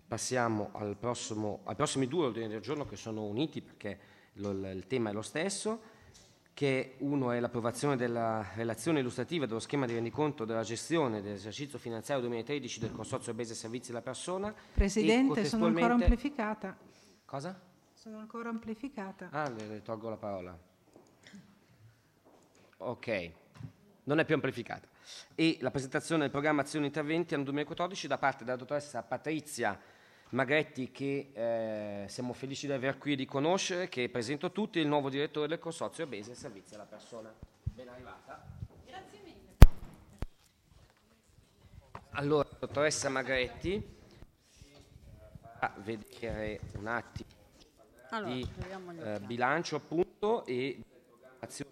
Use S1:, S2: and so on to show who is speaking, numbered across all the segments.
S1: Passiamo ai prossimi due ordini del giorno che sono uniti perché il tema è lo stesso, che uno è l'approvazione della relazione illustrativa dello schema di rendiconto della gestione dell'esercizio finanziario 2013 del Consorzio Base Servizi alla Persona.
S2: Presidente, sono ancora amplificata.
S1: Cosa?
S2: Sono ancora amplificata.
S1: Ah, le tolgo la parola. Ok, non è più amplificata. E la presentazione del programma Azioni e Interventi anno 2014 da parte della dottoressa Patrizia Magretti, che siamo felici di aver qui e di conoscere, che presento a tutti, il nuovo direttore del Consorzio Base Servizi alla Persona. Ben arrivata.
S3: Grazie mille.
S1: Allora, dottoressa Magretti, a vedere un attimo di bilancio appunto e azione.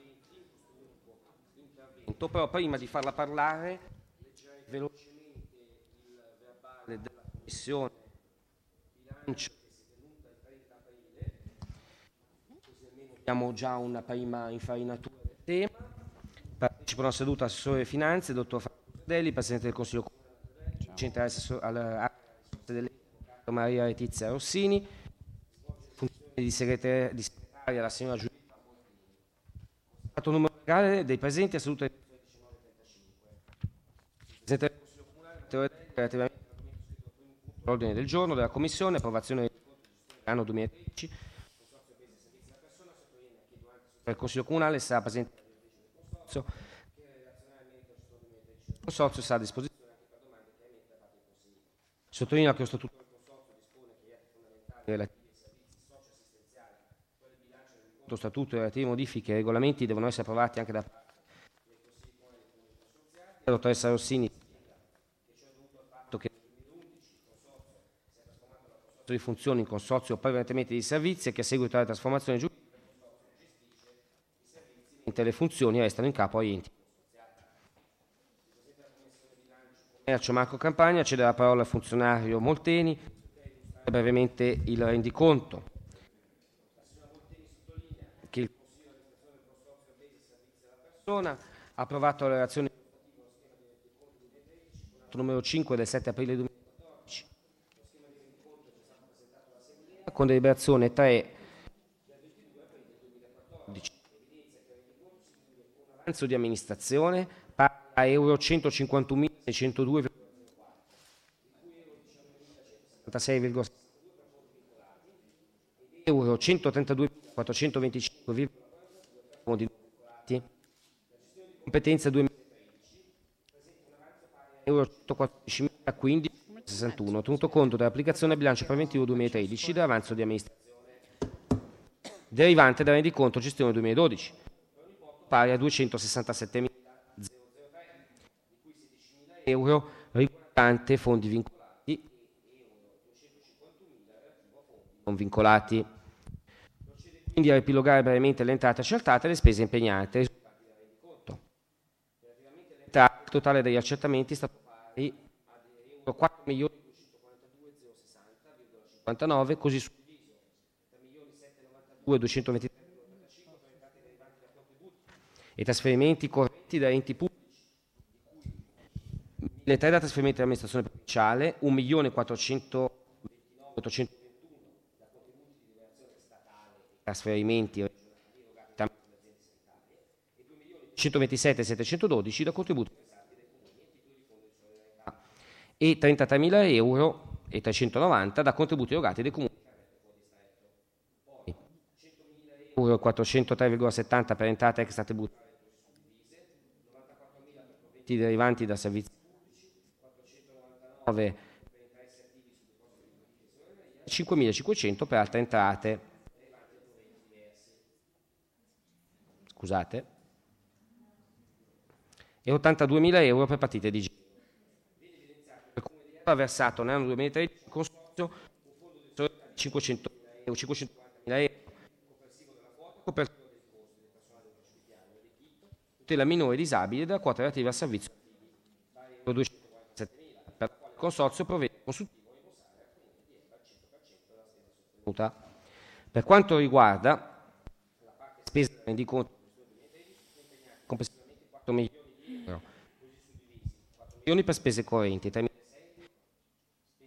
S1: Però prima di farla parlare, velocemente il verbale della commissione bilancio tenuta il 30 aprile, così almeno abbiamo già una prima infarinatura del tema. Partecipano alla seduta assessore finanze, dottor Franco Sardelli, Presidente del Consiglio Comunale, centrale delle Maria Letizia Rossini, funzione di segretaria la signora Giulia. Stato numero legale dei presenti a seduta di Presidente del Consiglio Comunale relativamente all'ordine del giorno della Commissione, approvazione dell'anno 2013. Per il Consiglio Comunale sarà presente il Consorzio, che relazionalmente al Consorzio sarà a disposizione anche per domande chiaramente da parte del Consiglio. Sottolineo che lo Statuto del Consorzio dispone che gli atti fondamentali relativi ai servizi socio-assistenziali, quali bilancio del conto statuto e relative modifiche e regolamenti devono essere approvati anche da parte del Consiglio Comunale dei Comuni Consorziali. La dottoressa Rossini spiega che ciò è dovuto al fatto che nel 2011 il Consorzio si è trasformato da consorzio di funzioni in consorzio prevalentemente di servizi e che a seguito della trasformazione giuridica le funzioni restano in capo agli enti. Commercio Marco Campagna, cede la parola al funzionario Molteni per illustrare brevemente il rendiconto. Che il Consiglio di amministrazione del Consorzio Base Servizi alla Persona ha approvato la relazione numero 5 del 7 aprile 2014. Lo schema di rendiconto è stato presentato all'Assemblea con deliberazione 3 del 22 aprile 2014. Avanzo di amministrazione pari a euro 151.102,04, di cui euro 132.425,42 fondi competenza 2013, euro 114.015,61, tenuto conto dell'applicazione del bilancio preventivo 2013 dell'avanzo di amministrazione derivante dal rendiconto gestione 2012. Pari a 267.000 di cui 16.000 euro riguardante fondi vincolati e euro 251.000 relativo a fondi non vincolati. Procede quindi a riepilogare brevemente le entrate accertate e le spese impegnate risultanti dal rendiconto. Relativamente alle entrate, il totale degli accertamenti è stato pari a euro 4.242.060,59, così suddiviso 3.792.223 e trasferimenti correnti da enti pubblici, di cui 1.003 da trasferimenti dell'amministrazione provinciale, 1.429.821 da contributi di liberazione statale e trasferimenti regionali erogati tramite le aziende sanitarie e 2.127.712 da contributi versati dai comuni e titoli di fondo di solidarietà e 33.000 euro e 390 da contributi erogati dai comuni. Euro 403,70 per entrate extratributarie derivanti da servizi pubblici, 499 per interessi attivi su depositi e 5.500 per altre entrate. Scusate. E 82.000 euro per partite di giro. Viene evidenziato che il Comune di Erba ha versato nell'anno 2013 al Consorzio un fondo di 500.000 euro, 540.000 euro, complessivo della quota copertura del costo del personale ospitale e dell'equipe, tutela minore disabile della quota relativa al servizio pari a 247.000, per la quale il Consorzio provvede consultivo a rimborsare al Comune di Erba il 100% della spesa sostenuta. Per quanto riguarda la parte spesa del rendiconto del 2013, sono impegnati complessivamente 4 milioni di euro, così suddivisi 4 milioni per spese correnti, 3 milioni spese in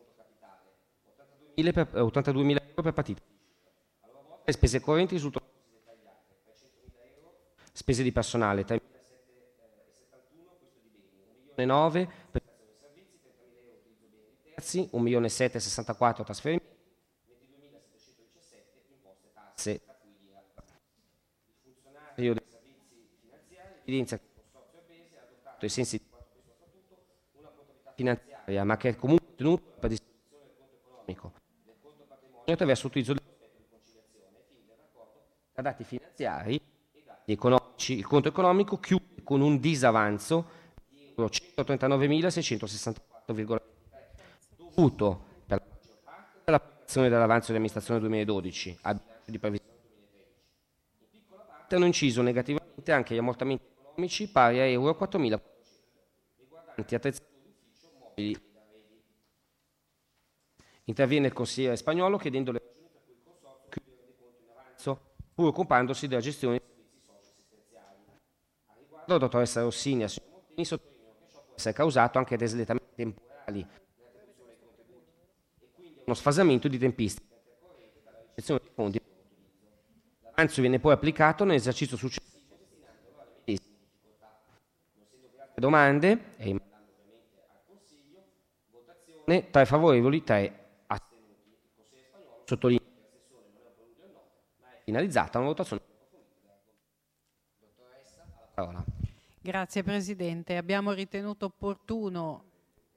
S1: 82.000 euro per partita. Le spese correnti risultano dettagliate: 300.000 euro spese di personale, 3.771 questo di beni, 1.900.000 per servizi, 30.000 euro utilizzo beni di terzi, 1.764.000 trasferimenti, 22.717 imposte tasse, tra cui l'IRAP. Il funzionario dei servizi finanziari evidenzia che il consorzio Arbese ha adottato ai sensi di quanto previsto dal statuto una contabilità finanziaria, ma che è comunque tenuto per disposizione del conto economico del conto patrimonio attraverso l'utilizzo del prospetto di conciliazione ai fini del rapporto tra dati finanziari e dati economici. Il conto economico chiude con un disavanzo di euro 139.664,23 dovuto per la maggior parte dall'applicazione dell'avanzo di amministrazione 2012 a bilancio di previsione 2013. In piccola parte hanno inciso negativamente anche gli ammortamenti economici pari a euro 4.400 riguardanti attrezzature d'ufficio, mobili ed arredi. Interviene il consigliere Spagnolo chiedendo le ragioni per cui il consorzio chiude il rendiconto in avanzo, pur occupandosi della gestione dei servizi socio-assistenziali. A riguardo, la dottoressa Rossini e il signor Montini sottolineano che ciò può essere causato anche da slittamenti temporali nell'attribuzione dei contributi e quindi uno sfasamento di tempistiche intercorrente tra la ricezione dei fondi e il loro utilizzo. L'avanzo viene poi applicato nell'esercizio successivo destinandolo alle medesime difficoltà. Non essendo più altre domande, e rimandando ovviamente al Consiglio, votazione 3 favorevoli, 3 astenuti. Il consigliere Spagnolo sottolinea che la sessione non è un preludio al no, ma è finalizzata a una votazione approfondita dell'argomento. Dottoressa, alla parola.
S2: Grazie Presidente. Abbiamo ritenuto opportuno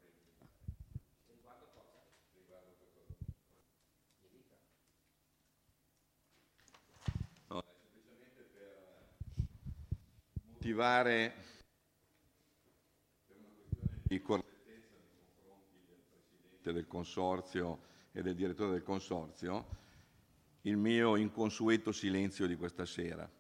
S3: motivare una questione di correttezza nei confronti del Presidente del Consorzio e del Direttore del Consorzio il mio inconsueto silenzio di questa sera.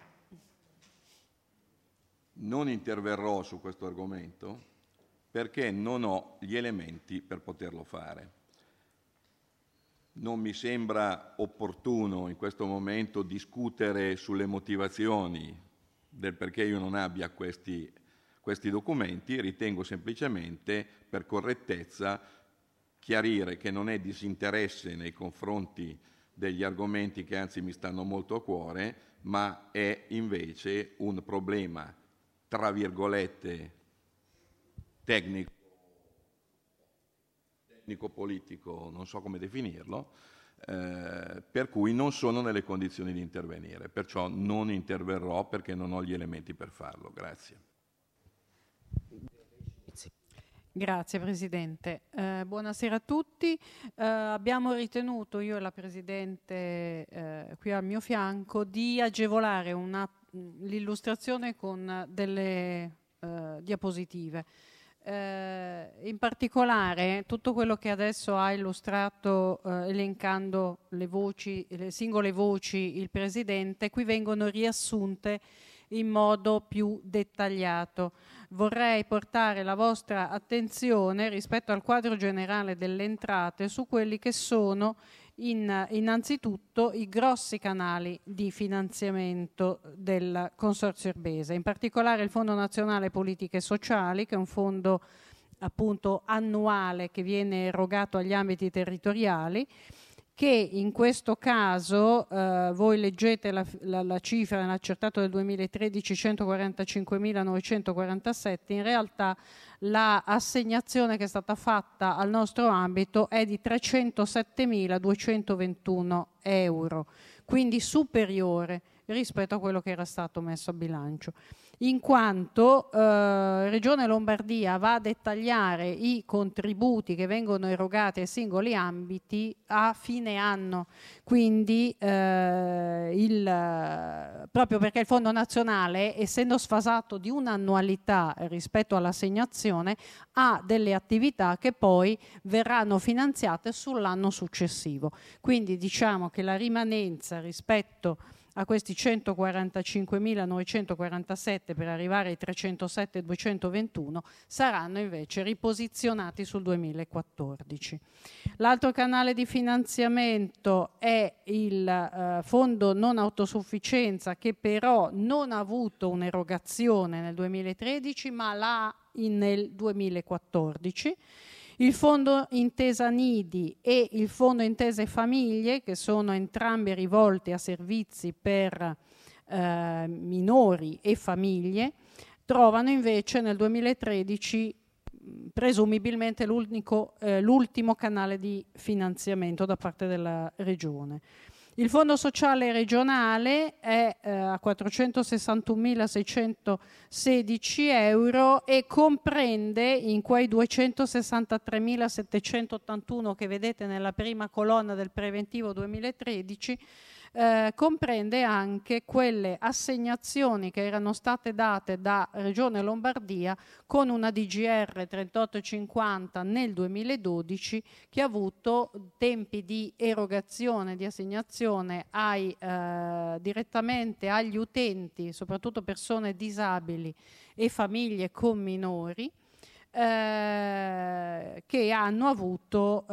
S3: Non interverrò su questo argomento perché non ho gli elementi per poterlo fare. Non mi sembra opportuno in questo momento discutere sulle motivazioni del perché io non abbia questi documenti. Ritengo semplicemente, per correttezza, chiarire che non è disinteresse nei confronti degli argomenti che anzi mi stanno molto a cuore, ma è invece un problema, tra virgolette, tecnico-politico, non so come definirlo, per cui non sono nelle condizioni di intervenire, perciò non interverrò perché non ho gli elementi per farlo. Grazie.
S2: Grazie Presidente. Buonasera a tutti. Abbiamo ritenuto, io e la Presidente qui al mio fianco, di agevolare l'illustrazione con delle diapositive. In particolare tutto quello che adesso ha illustrato elencando le singole voci il Presidente, qui vengono riassunte in modo più dettagliato. Vorrei portare la vostra attenzione rispetto al quadro generale delle entrate su quelli che sono innanzitutto i grossi canali di finanziamento del Consorzio Arbese, in particolare il Fondo Nazionale Politiche Sociali, che è un fondo appunto annuale che viene erogato agli ambiti territoriali, che in questo caso voi leggete la cifra nell'accertato del 2013, 145.947, in realtà l'assegnazione che è stata fatta al nostro ambito è di 307.221 euro, quindi superiore rispetto a quello che era stato messo a bilancio, in quanto Regione Lombardia va a dettagliare i contributi che vengono erogati ai singoli ambiti a fine anno, quindi proprio perché il Fondo Nazionale, essendo sfasato di un'annualità rispetto all'assegnazione, ha delle attività che poi verranno finanziate sull'anno successivo. Quindi diciamo che la rimanenza rispetto a questi 145.947 per arrivare ai 307.221 saranno invece riposizionati sul 2014. L'altro canale di finanziamento è il fondo non autosufficienza, che però non ha avuto un'erogazione nel 2013 ma l'ha nel 2014. Il Fondo Intesa Nidi e il Fondo Intesa Famiglie, che sono entrambi rivolti a servizi per minori e famiglie, trovano invece nel 2013 presumibilmente l'ultimo canale di finanziamento da parte della Regione. Il Fondo Sociale Regionale è a 461.616 euro e comprende in quei 263.781 che vedete nella prima colonna del preventivo 2013, comprende anche quelle assegnazioni che erano state date da Regione Lombardia con una DGR 3850 nel 2012 che ha avuto tempi di erogazione, di assegnazione direttamente agli utenti, soprattutto persone disabili e famiglie con minori, che hanno avuto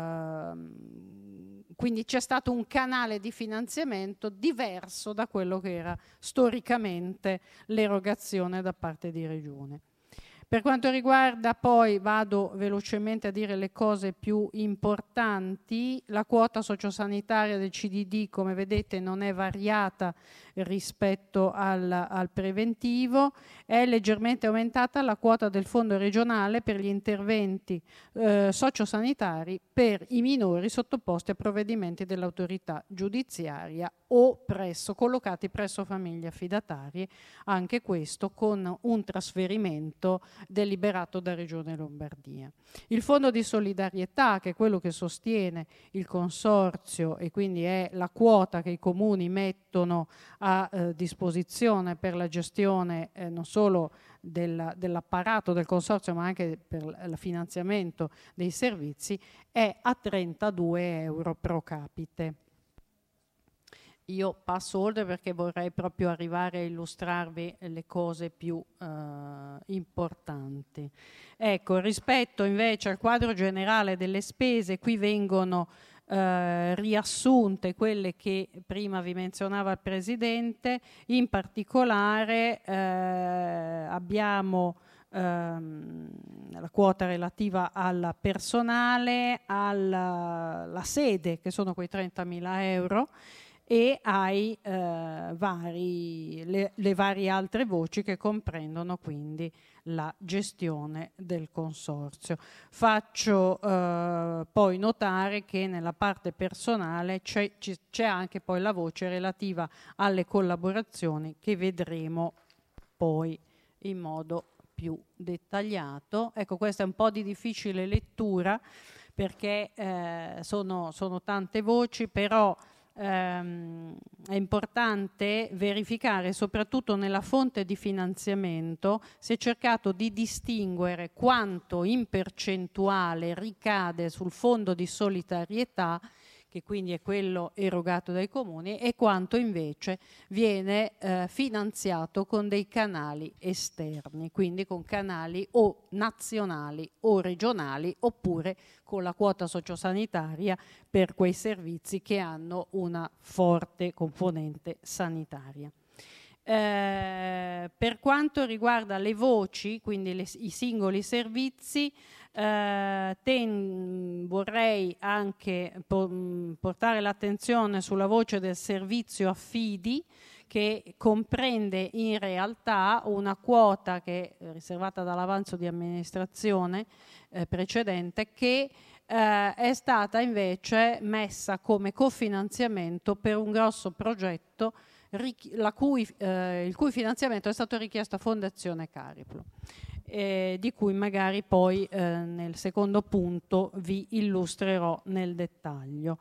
S2: quindi c'è stato un canale di finanziamento diverso da quello che era storicamente l'erogazione da parte di Regione. Per quanto riguarda poi, vado velocemente a dire le cose più importanti, la quota sociosanitaria del CDD, come vedete, non è variata rispetto al preventivo, è leggermente aumentata la quota del fondo regionale per gli interventi sociosanitari per i minori sottoposti a provvedimenti dell'autorità giudiziaria o collocati presso famiglie affidatarie, anche questo con un trasferimento deliberato da Regione Lombardia. Il Fondo di solidarietà, che è quello che sostiene il consorzio e quindi è la quota che i comuni mettono a disposizione per la gestione non solo dell'apparato del consorzio ma anche per il finanziamento dei servizi, è a 32 euro pro capite. Io passo oltre perché vorrei proprio arrivare a illustrarvi le cose più importanti. Ecco, rispetto invece al quadro generale delle spese, qui vengono riassunte quelle che prima vi menzionava il Presidente. In particolare abbiamo la quota relativa al personale, alla sede, che sono quei 30.000 euro, e ai le varie altre voci che comprendono quindi la gestione del consorzio. Faccio poi notare che nella parte personale c'è anche poi la voce relativa alle collaborazioni che vedremo poi in modo più dettagliato. Ecco, questa è un po' di difficile lettura perché sono tante voci, però è importante verificare, soprattutto nella fonte di finanziamento, si è cercato di distinguere quanto in percentuale ricade sul fondo di solidarietà, che quindi è quello erogato dai comuni, e quanto invece viene finanziato con dei canali esterni, quindi con canali o nazionali o regionali, oppure con la quota sociosanitaria per quei servizi che hanno una forte componente sanitaria. Per quanto riguarda le voci, quindi i singoli servizi, vorrei anche portare l'attenzione sulla voce del servizio affidi, che comprende in realtà una quota che è riservata dall'avanzo di amministrazione precedente, che è stata invece messa come cofinanziamento per un grosso progetto il cui finanziamento è stato richiesto a Fondazione Cariplo, di cui magari poi nel secondo punto vi illustrerò nel dettaglio.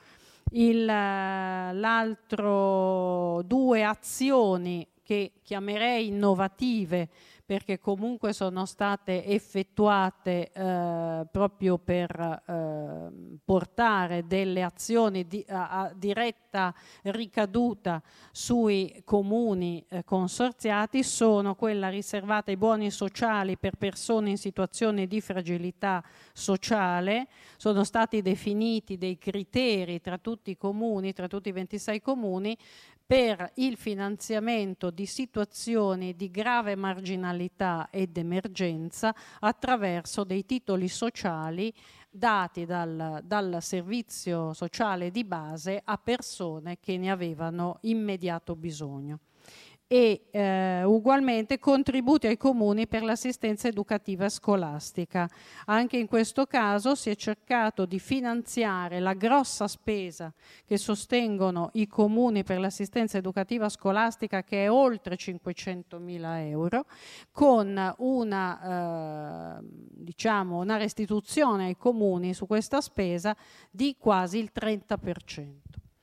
S2: L'altro due azioni che chiamerei innovative, perché comunque sono state effettuate proprio per portare delle azioni a diretta ricaduta sui comuni consorziati sono quella riservata ai buoni sociali per persone in situazioni di fragilità sociale. Sono stati definiti dei criteri tra tutti i comuni, tra tutti i 26 comuni, per il finanziamento di situazioni di grave marginalità ed emergenza attraverso dei titoli sociali dati dal servizio sociale di base a persone che ne avevano immediato bisogno. E ugualmente contributi ai comuni per l'assistenza educativa scolastica. Anche in questo caso si è cercato di finanziare la grossa spesa che sostengono i comuni per l'assistenza educativa scolastica, che è oltre 500.000 euro, con una restituzione ai comuni su questa spesa di quasi il 30%.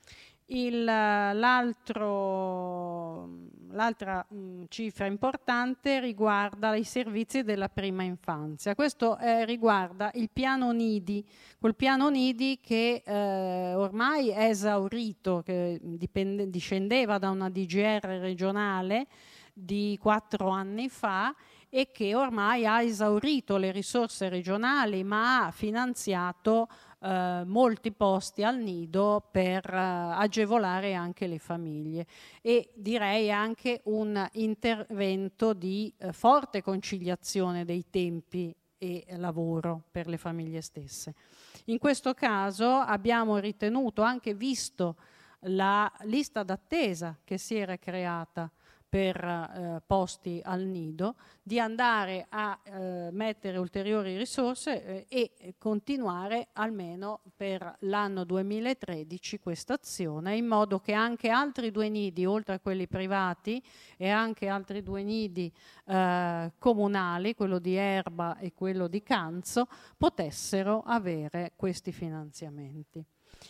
S2: L'altra cifra importante riguarda i servizi della prima infanzia. Questo riguarda il piano Nidi, quel piano Nidi che ormai è esaurito, che discendeva da una DGR regionale di 4 anni fa e che ormai ha esaurito le risorse regionali, ma ha finanziato molti posti al nido per agevolare anche le famiglie, e direi anche un intervento di forte conciliazione dei tempi e lavoro per le famiglie stesse. In questo caso abbiamo ritenuto, anche visto la lista d'attesa che si era creata per posti al nido, di andare a mettere ulteriori risorse e continuare almeno per l'anno 2013 questa azione, in modo che anche altri 2 nidi, oltre a quelli privati, e anche altri 2 nidi comunali, quello di Erba e quello di Canzo, potessero avere questi finanziamenti.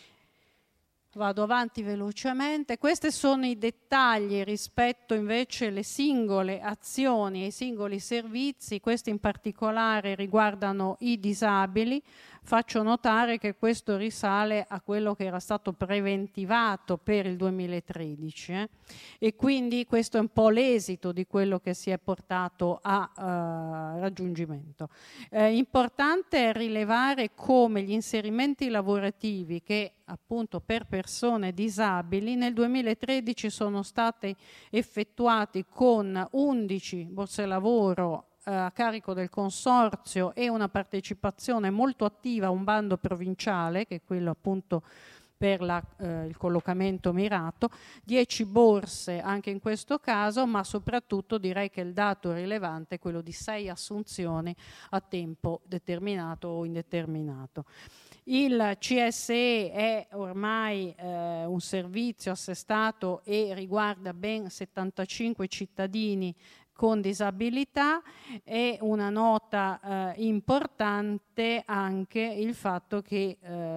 S2: Vado avanti velocemente. Questi sono i dettagli rispetto invece alle singole azioni e ai singoli servizi. Questi in particolare riguardano i disabili. Faccio notare che questo risale a quello che era stato preventivato per il 2013 e quindi questo è un po' l'esito di quello che si è portato a raggiungimento. Importante è rilevare come gli inserimenti lavorativi che appunto per persone disabili nel 2013 sono stati effettuati con 11 borse lavoro a carico del consorzio e una partecipazione molto attiva a un bando provinciale, che è quello appunto per il collocamento mirato, 10 borse anche in questo caso, ma soprattutto direi che il dato rilevante è quello di 6 assunzioni a tempo determinato o indeterminato. Il CSE è ormai un servizio assestato e riguarda ben 75 cittadini con disabilità. È una nota importante anche il fatto che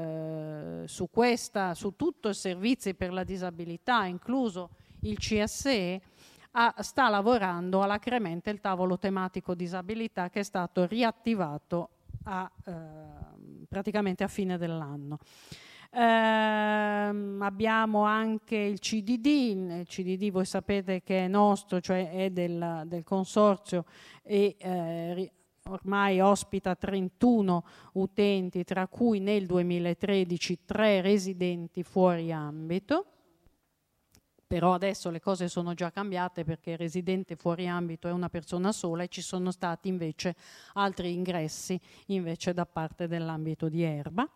S2: su tutto il servizio per la disabilità, incluso il CSE, sta lavorando alacremente il tavolo tematico disabilità, che è stato riattivato praticamente a fine dell'anno. Abbiamo anche il CDD voi sapete che è nostro, cioè è del consorzio, e ormai ospita 31 utenti, tra cui nel 2013 3 residenti fuori ambito. Però adesso le cose sono già cambiate, perché il residente fuori ambito è una persona sola e ci sono stati invece altri ingressi invece da parte dell'ambito di Erba.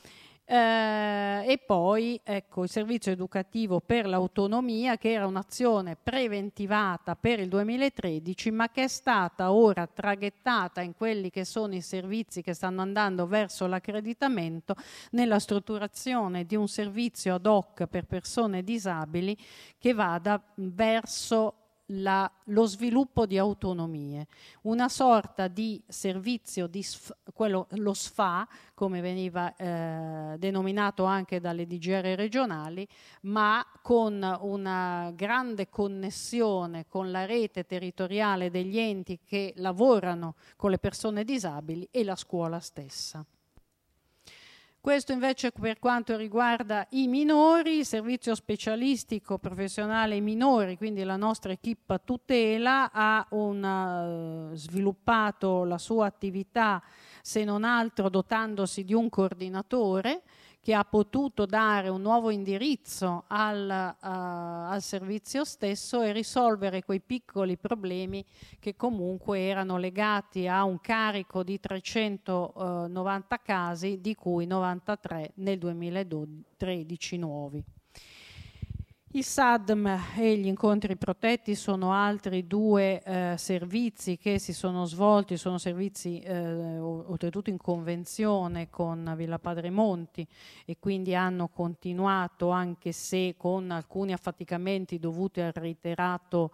S2: E poi ecco il servizio educativo per l'autonomia, che era un'azione preventivata per il 2013, ma che è stata ora traghettata in quelli che sono i servizi che stanno andando verso l'accreditamento, nella strutturazione di un servizio ad hoc per persone disabili che vada verso lo sviluppo di autonomie, una sorta di servizio lo SFA, come veniva denominato anche dalle DGR regionali, ma con una grande connessione con la rete territoriale degli enti che lavorano con le persone disabili e la scuola stessa. Questo invece per quanto riguarda i minori, il servizio specialistico professionale minori, quindi la nostra equipe tutela, ha sviluppato la sua attività, se non altro dotandosi di un coordinatore che ha potuto dare un nuovo indirizzo al servizio stesso e risolvere quei piccoli problemi che comunque erano legati a un carico di 390 casi, di cui 93 nel 2013 nuovi. Il SADM e gli incontri protetti sono altri due servizi che si sono svolti, sono servizi oltretutto in convenzione con Villa Padremonti e quindi hanno continuato, anche se con alcuni affaticamenti dovuti al reiterato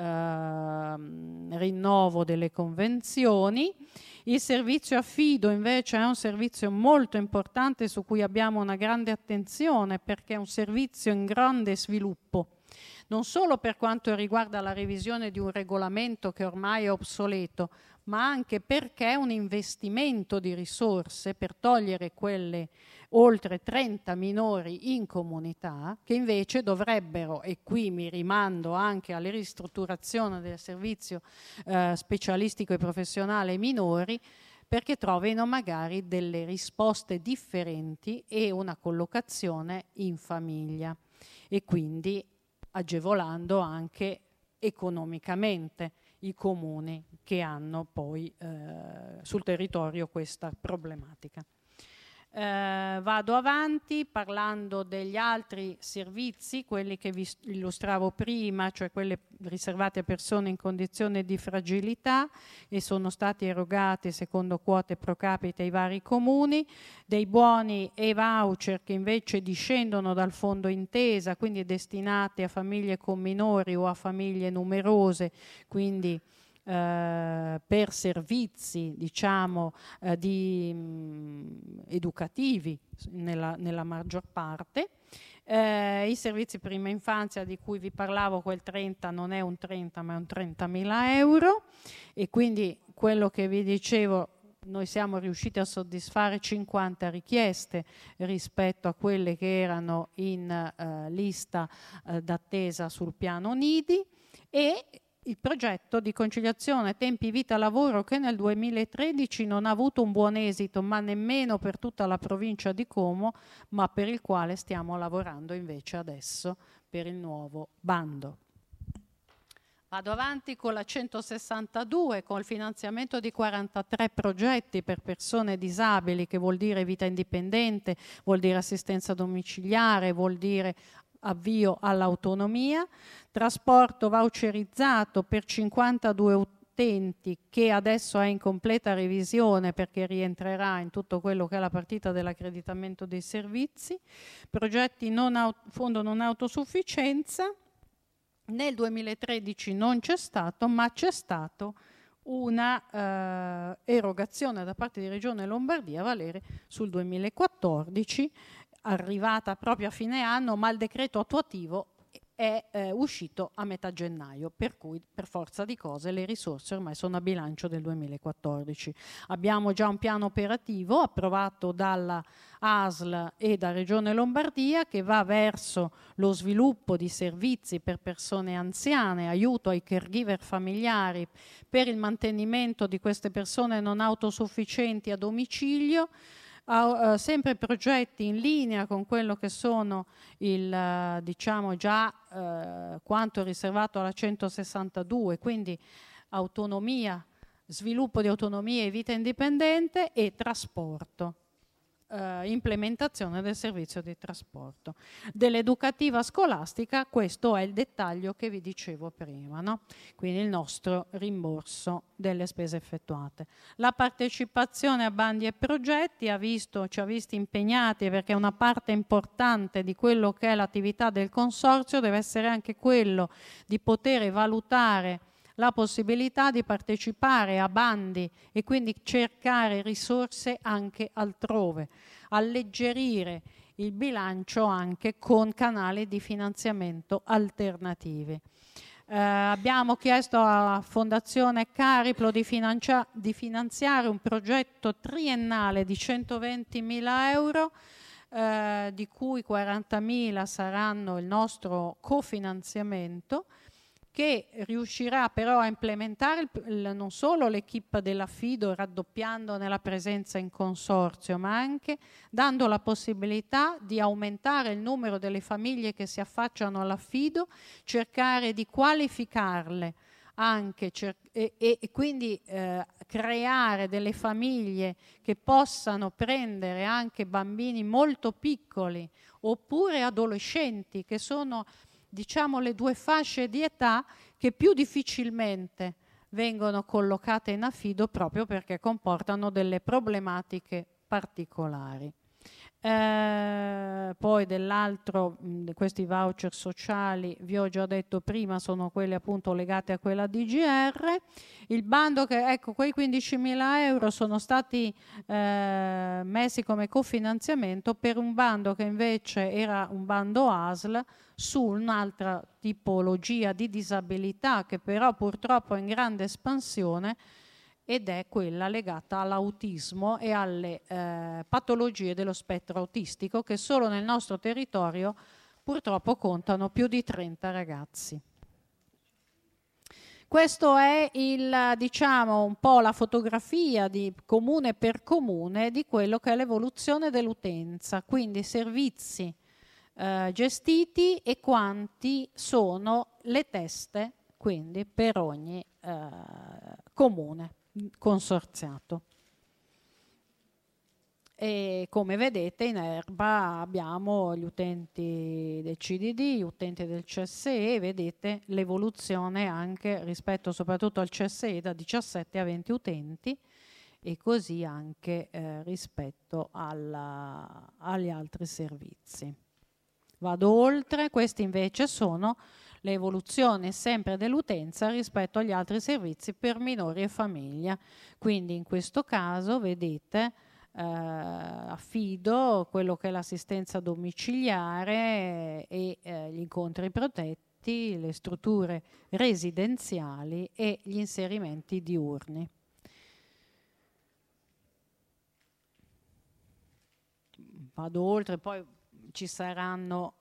S2: rinnovo delle convenzioni. Il servizio affido invece è un servizio molto importante su cui abbiamo una grande attenzione, perché è un servizio in grande sviluppo, non solo per quanto riguarda la revisione di un regolamento che ormai è obsoleto, ma anche perché è un investimento di risorse per togliere quelle oltre 30 minori in comunità che invece dovrebbero, e qui mi rimando anche alla ristrutturazione del servizio specialistico e professionale minori, perché trovino magari delle risposte differenti e una collocazione in famiglia, e quindi agevolando anche economicamente i comuni che hanno poi sul territorio questa problematica. Vado avanti parlando degli altri servizi, quelli che vi illustravo prima, cioè quelli riservati a persone in condizione di fragilità, e sono stati erogati secondo quote pro capite ai vari comuni, dei buoni e voucher che invece discendono dal fondo intesa, quindi destinati a famiglie con minori o a famiglie numerose, quindi per servizi diciamo educativi nella maggior parte. I servizi prima infanzia di cui vi parlavo, quel 30 non è un 30 ma è un 30.000 euro, e quindi quello che vi dicevo, noi siamo riusciti a soddisfare 50 richieste rispetto a quelle che erano in lista d'attesa sul piano Nidi, e il progetto di conciliazione tempi vita-lavoro, che nel 2013 non ha avuto un buon esito, ma nemmeno per tutta la provincia di Como, ma per il quale stiamo lavorando invece adesso per il nuovo bando. Vado avanti con la 162, con il finanziamento di 43 progetti per persone disabili, che vuol dire vita indipendente, vuol dire assistenza domiciliare, vuol dire avvio all'autonomia, trasporto voucherizzato per 52 utenti, che adesso è in completa revisione perché rientrerà in tutto quello che è la partita dell'accreditamento dei servizi, progetti fondo non autosufficienza. Nel 2013 non c'è stato, ma c'è stato una erogazione da parte di Regione Lombardia a valere sul 2014, arrivata proprio a fine anno, ma il decreto attuativo è uscito a metà gennaio, per cui per forza di cose le risorse ormai sono a bilancio del 2014. Abbiamo già un piano operativo approvato dalla ASL e da Regione Lombardia, che va verso lo sviluppo di servizi per persone anziane, aiuto ai caregiver familiari per il mantenimento di queste persone non autosufficienti a domicilio, sempre progetti in linea con quello che sono diciamo già quanto riservato alla 162, quindi autonomia, sviluppo di autonomia e vita indipendente, e trasporto, implementazione del servizio di trasporto. Dell'educativa scolastica, questo è il dettaglio che vi dicevo prima, no? Quindi il nostro rimborso delle spese effettuate. La partecipazione a bandi e progetti ci ha visti impegnati, perché una parte importante di quello che è l'attività del consorzio deve essere anche quello di poter valutare la possibilità di partecipare a bandi e quindi cercare risorse anche altrove, alleggerire il bilancio anche con canali di finanziamento alternativi. Abbiamo chiesto a Fondazione Cariplo di finanziare un progetto triennale di 120.000 euro, di cui 40.000 saranno il nostro cofinanziamento, che riuscirà però a implementare non solo l'equipe dell'affido raddoppiandone la presenza in consorzio, ma anche dando la possibilità di aumentare il numero delle famiglie che si affacciano all'affido, cercare di qualificarle anche e quindi creare delle famiglie che possano prendere anche bambini molto piccoli oppure adolescenti, che sono, diciamo, le due fasce di età che più difficilmente vengono collocate in affido proprio perché comportano delle problematiche particolari. Poi dell'altro, questi voucher sociali, vi ho già detto prima, sono quelli appunto legati a quella DGR. Il bando che, ecco, quei 15.000 euro sono stati messi come cofinanziamento per un bando che invece era un bando ASL su un'altra tipologia di disabilità che però purtroppo è in grande espansione, ed è quella legata all'autismo e alle patologie dello spettro autistico, che solo nel nostro territorio purtroppo contano più di 30 ragazzi. Questo è diciamo, un po' la fotografia di comune per comune di quello che è l'evoluzione dell'utenza, quindi servizi gestiti e quanti sono le teste, quindi per ogni comune consorziato. E come vedete in erba abbiamo gli utenti del CDD, gli utenti del CSE, vedete l'evoluzione anche rispetto soprattutto al CSE da 17 a 20 utenti, e così anche rispetto agli altri servizi. Vado oltre, questi invece sono le evoluzioni sempre dell'utenza rispetto agli altri servizi per minori e famiglia. Quindi in questo caso vedete affido, quello che è l'assistenza domiciliare e gli incontri protetti, le strutture residenziali e gli inserimenti diurni. Vado oltre, poi ci saranno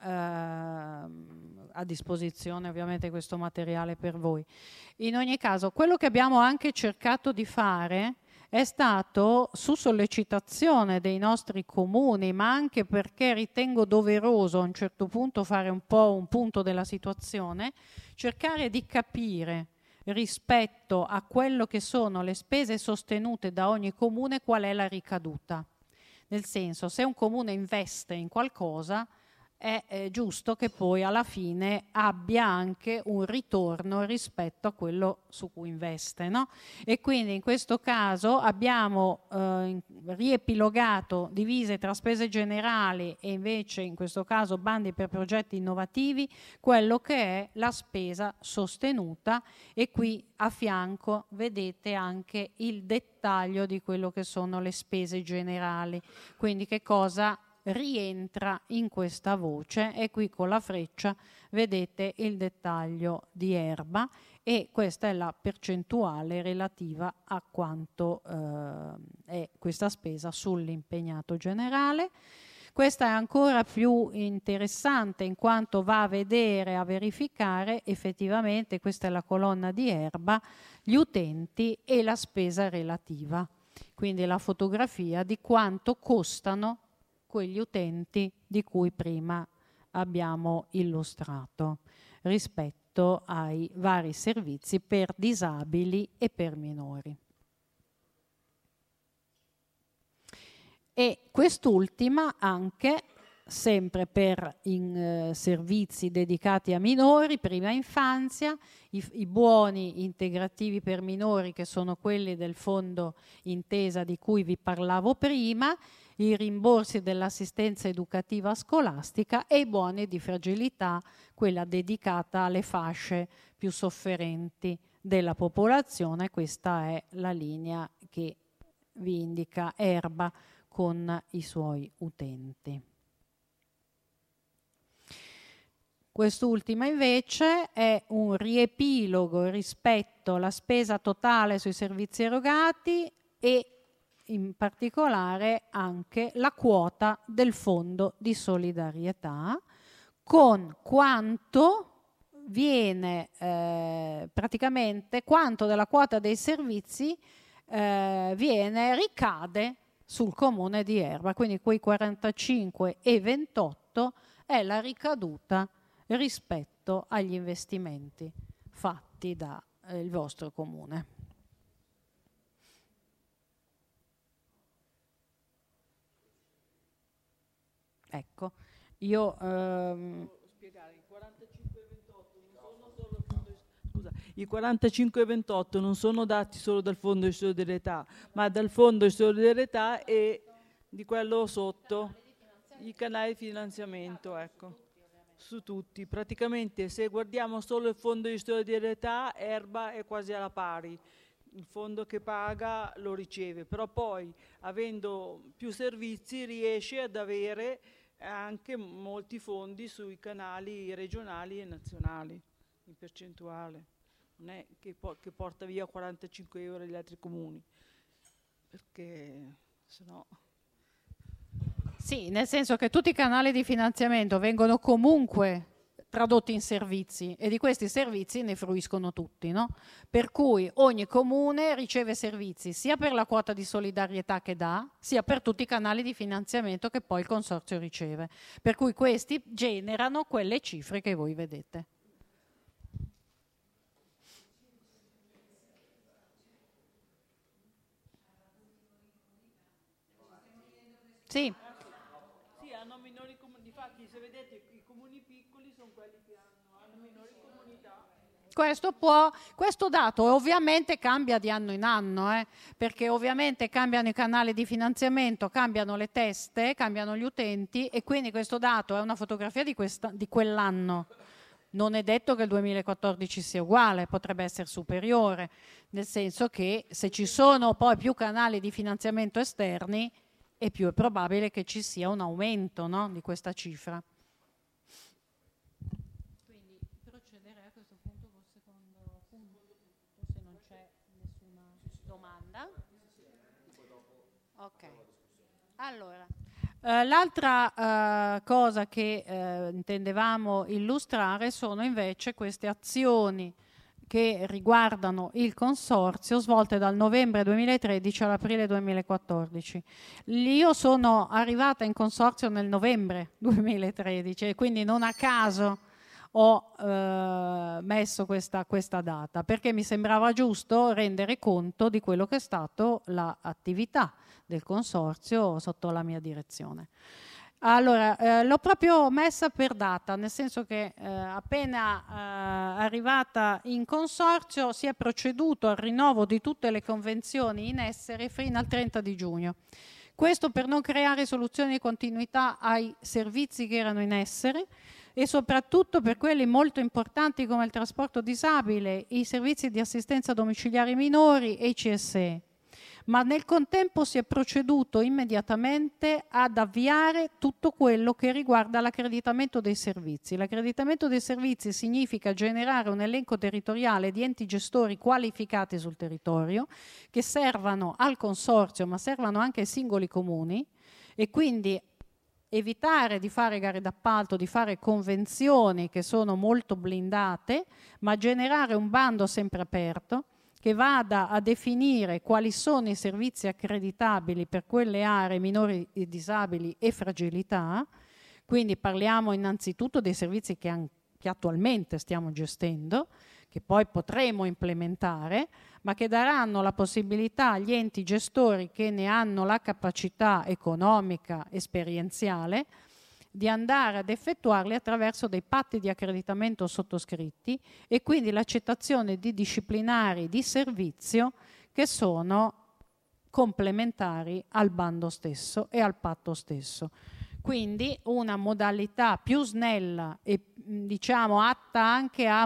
S2: a disposizione ovviamente questo materiale per voi. In ogni caso, quello che abbiamo anche cercato di fare è stato, su sollecitazione dei nostri comuni, ma anche perché ritengo doveroso a un certo punto fare un po' un punto della situazione, cercare di capire rispetto a quello che sono le spese sostenute da ogni comune qual è la ricaduta. Nel senso, se un comune investe in qualcosa, è giusto che poi alla fine abbia anche un ritorno rispetto a quello su cui investe, no? E quindi in questo caso abbiamo riepilogato, divise tra spese generali e invece in questo caso bandi per progetti innovativi, quello che è la spesa sostenuta, e qui a fianco vedete anche il dettaglio di quello che sono le spese generali, quindi che cosa rientra in questa voce, e qui con la freccia vedete il dettaglio di erba, e questa è la percentuale relativa a quanto è questa spesa sull'impegnato generale. Questa è ancora più interessante in quanto va a vedere, a verificare effettivamente, questa è la colonna di erba, gli utenti e la spesa relativa, quindi la fotografia di quanto costano quegli utenti di cui prima abbiamo illustrato rispetto ai vari servizi per disabili e per minori. E quest'ultima anche sempre per servizi dedicati a minori, prima infanzia, i buoni integrativi per minori, che sono quelli del fondo intesa di cui vi parlavo prima, i rimborsi dell'assistenza educativa scolastica e i buoni di fragilità, quella dedicata alle fasce più sofferenti della popolazione. Questa è la linea che vi indica erba con i suoi utenti. Quest'ultima invece è un riepilogo rispetto alla spesa totale sui servizi erogati e in particolare anche la quota del fondo di solidarietà, con quanto viene praticamente quanto della quota dei servizi ricade sul comune di Erba, quindi quei 45 e 28 è la ricaduta rispetto agli investimenti fatti dal vostro comune. Ecco, io
S4: spiegare, i 45 e 28 non sono dati solo dal fondo di solidarietà, ma dal fondo di solidarietà e di quello sotto, i canali di finanziamento, ecco, su tutti. Praticamente se guardiamo solo il fondo di solidarietà, Erba è quasi alla pari. Il fondo che paga lo riceve, però poi avendo più servizi riesce ad avere anche molti fondi sui canali regionali e nazionali in percentuale. Non è che porta via 45 euro agli altri comuni, perché sennò...
S2: Sì, nel senso che tutti i canali di finanziamento vengono comunque tradotti in servizi e di questi servizi ne fruiscono tutti, no? Per cui ogni comune riceve servizi sia per la quota di solidarietà che dà, sia per tutti i canali di finanziamento che poi il consorzio riceve. Per cui questi generano quelle cifre che voi vedete. Sì.
S4: Sì, hanno minori comuni, infatti se vedete i comuni piccoli sono quelli che hanno minori comunità.
S2: Questo dato ovviamente cambia di anno in anno, perché ovviamente cambiano i canali di finanziamento, cambiano le teste, cambiano gli utenti e quindi questo dato è una fotografia di quell'anno. Non è detto che il 2014 sia uguale, potrebbe essere superiore, nel senso che se ci sono poi più canali di finanziamento esterni è più probabile che ci sia un aumento, no, di questa cifra. Quindi procederei a questo punto col secondo punto, se non c'è nessuna domanda. Ok. Allora, l'altra cosa che intendevamo illustrare sono invece queste azioni che riguardano il consorzio svolte dal novembre 2013 all'aprile 2014. Io sono arrivata in consorzio nel novembre 2013 e quindi non a caso ho messo questa data, perché mi sembrava giusto rendere conto di quello che è stato l'attività del consorzio sotto la mia direzione. Allora, l'ho proprio messa per data, nel senso che appena arrivata in consorzio si è proceduto al rinnovo di tutte le convenzioni in essere fino al 30 di giugno. Questo per non creare soluzioni di continuità ai servizi che erano in essere e soprattutto per quelli molto importanti come il trasporto disabile, i servizi di assistenza domiciliare minori e i CSE. Ma nel contempo si è proceduto immediatamente ad avviare tutto quello che riguarda l'accreditamento dei servizi. L'accreditamento dei servizi significa generare un elenco territoriale di enti gestori qualificati sul territorio che servano al consorzio ma servano anche ai singoli comuni e quindi evitare di fare gare d'appalto, di fare convenzioni che sono molto blindate, ma generare un bando sempre aperto che vada a definire quali sono i servizi accreditabili per quelle aree minori e disabili e fragilità. Quindi parliamo innanzitutto dei servizi che attualmente stiamo gestendo, che poi potremo implementare, ma che daranno la possibilità agli enti gestori che ne hanno la capacità economica, esperienziale, di andare ad effettuarli attraverso dei patti di accreditamento sottoscritti e quindi l'accettazione di disciplinari di servizio che sono complementari al bando stesso e al patto stesso. Quindi una modalità più snella e diciamo atta anche a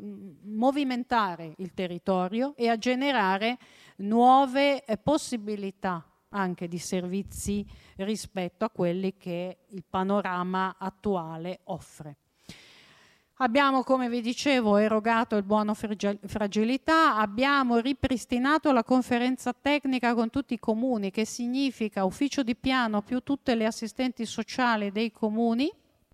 S2: movimentare il territorio e a generare nuove possibilità anche di servizi rispetto a quelli che il panorama attuale offre. Abbiamo, come vi dicevo, erogato il buono fragilità, abbiamo ripristinato la conferenza tecnica con tutti i comuni, che significa ufficio di piano più tutte le assistenti sociali dei comuni,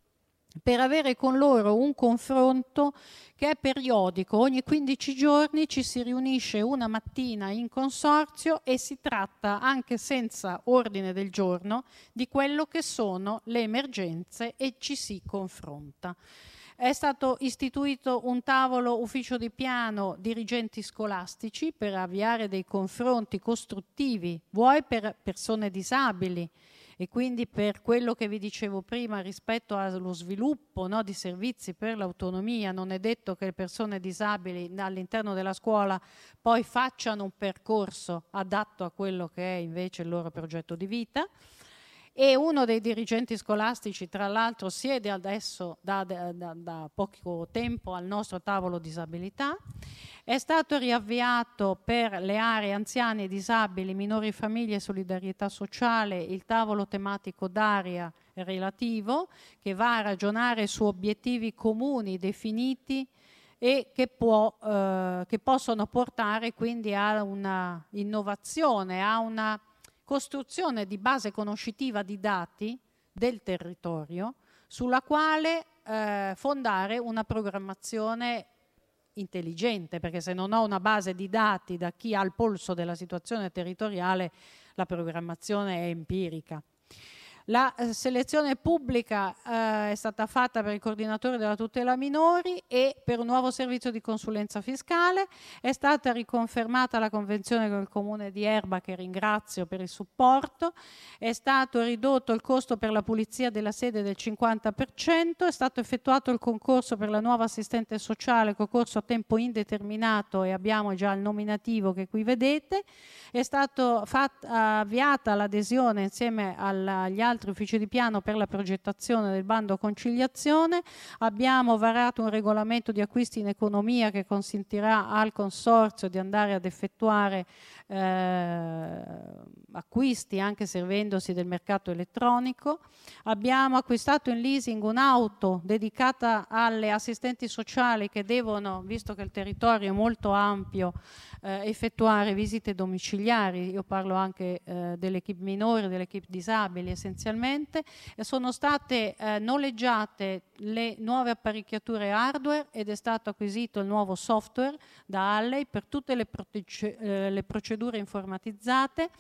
S2: per avere con loro un confronto che è periodico. Ogni 15 giorni ci si riunisce una mattina in consorzio e si tratta, anche senza ordine del giorno, di quello che sono le emergenze e ci si confronta. È stato istituito un tavolo ufficio di piano dirigenti scolastici per avviare dei confronti costruttivi, vuoi per persone disabili, e quindi per quello che vi dicevo prima rispetto allo sviluppo, no, di servizi per l'autonomia. Non è detto che le persone disabili all'interno della scuola poi facciano un percorso adatto a quello che è invece il loro progetto di vita. E uno dei dirigenti scolastici, tra l'altro, siede adesso da poco tempo al nostro tavolo disabilità. È stato riavviato per le aree anziani e disabili, minori famiglie e solidarietà sociale il tavolo tematico d'area relativo, che va a ragionare su obiettivi comuni definiti e che possono portare quindi a una innovazione, a una costruzione di base conoscitiva di dati del territorio sulla quale fondare una programmazione intelligente, perché se non ho una base di dati da chi ha il polso della situazione territoriale, la programmazione è empirica. La selezione pubblica è stata fatta per il coordinatore della tutela minori e per un nuovo servizio di consulenza fiscale. È stata riconfermata la convenzione con il comune di Erba, che ringrazio per il supporto. È stato ridotto il costo per la pulizia della sede del 50%. È stato effettuato il concorso per la nuova assistente sociale, concorso a tempo indeterminato, e abbiamo già il nominativo che qui vedete. È stata avviata l'adesione insieme agli altri uffici di piano per la progettazione del bando conciliazione. Abbiamo varato un regolamento di acquisti in economia che consentirà al consorzio di andare ad effettuare acquisti anche servendosi del mercato elettronico. Abbiamo acquistato in leasing un'auto dedicata alle assistenti sociali che devono, visto che il territorio è molto ampio, effettuare visite domiciliari. Io parlo anche dell'equipe minore, dell'equipe disabili essenzialmente. E sono state noleggiate le nuove apparecchiature hardware ed è stato acquisito il nuovo software da Alley per tutte le procedure informatizzate,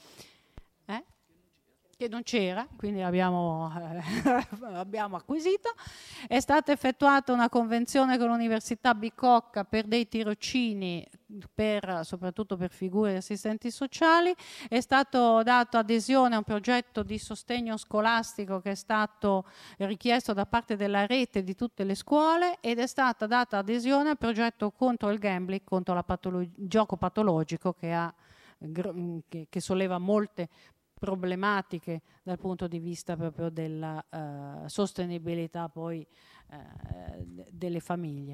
S2: che non c'era, quindi abbiamo acquisito. È stata effettuata una convenzione con l'Università Bicocca per dei tirocini, soprattutto per figure di assistenti sociali. È stato dato adesione a un progetto di sostegno scolastico che è stato richiesto da parte della rete di tutte le scuole, ed è stata data adesione al progetto contro il gambling, contro il gioco patologico, che solleva molte problematiche dal punto di vista proprio della sostenibilità poi delle famiglie.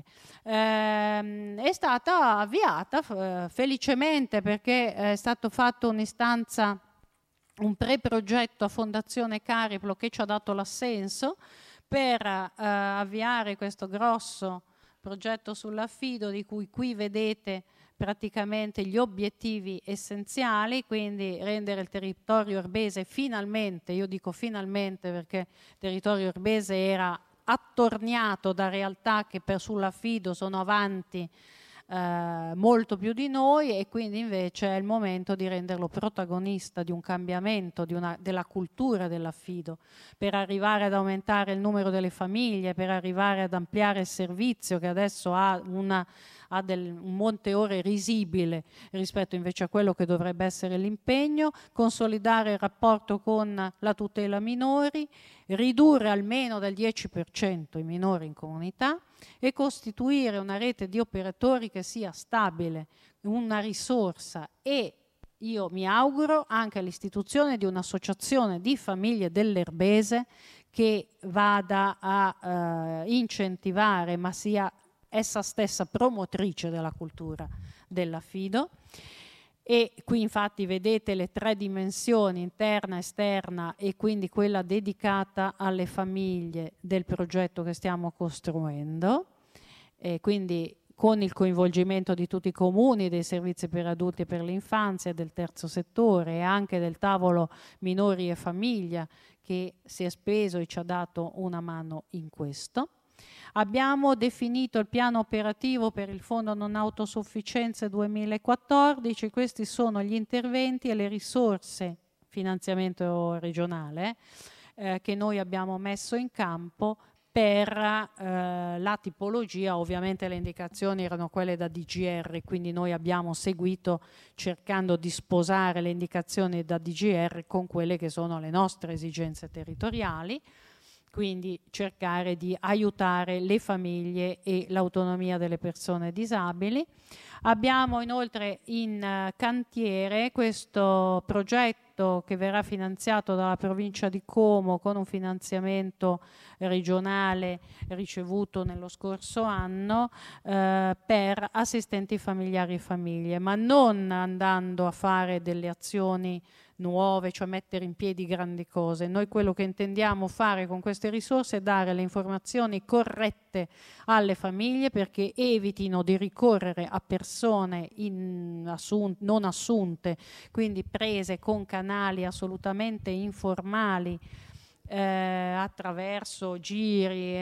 S2: È stata avviata felicemente, perché è stato fatto un'istanza, un pre-progetto a Fondazione Cariplo, che ci ha dato l'assenso per avviare questo grosso progetto sull'affido, di cui qui vedete praticamente gli obiettivi essenziali, quindi rendere il territorio erbese finalmente, io dico finalmente perché il territorio erbese era attorniato da realtà che sull'affido sono avanti molto più di noi, e quindi invece è il momento di renderlo protagonista di un cambiamento della cultura dell'affido, per arrivare ad aumentare il numero delle famiglie, per arrivare ad ampliare il servizio, che adesso ha un monte ore risibile rispetto invece a quello che dovrebbe essere l'impegno, consolidare il rapporto con la tutela minori, ridurre almeno del 10% i minori in comunità e costituire una rete di operatori che sia stabile, una risorsa, e io mi auguro anche l'istituzione di un'associazione di famiglie dell'erbese che vada a incentivare, ma sia essa stessa promotrice della cultura dell'affido. E qui infatti vedete le 3 dimensioni, interna, esterna, e quindi quella dedicata alle famiglie del progetto che stiamo costruendo. quindi con il coinvolgimento di tutti i comuni, dei servizi per adulti e per l'infanzia, del terzo settore e anche del tavolo minori e famiglia che si è speso e ci ha dato una mano in questo. Abbiamo definito il piano operativo per il Fondo Non Autosufficienza 2014, questi sono gli interventi e le risorse, finanziamento regionale, che noi abbiamo messo in campo per la tipologia. Ovviamente le indicazioni erano quelle da DGR, quindi noi abbiamo seguito cercando di sposare le indicazioni da DGR con quelle che sono le nostre esigenze territoriali, quindi cercare di aiutare le famiglie e l'autonomia delle persone disabili. Abbiamo inoltre in cantiere questo progetto che verrà finanziato dalla provincia di Como con un finanziamento regionale ricevuto nello scorso anno per assistenti familiari e famiglie, ma non andando a fare delle azioni nuove, cioè mettere in piedi grandi cose. Noi quello che intendiamo fare con queste risorse è dare le informazioni corrette alle famiglie perché evitino di ricorrere a persone non assunte, quindi prese con canali assolutamente informali, attraverso giri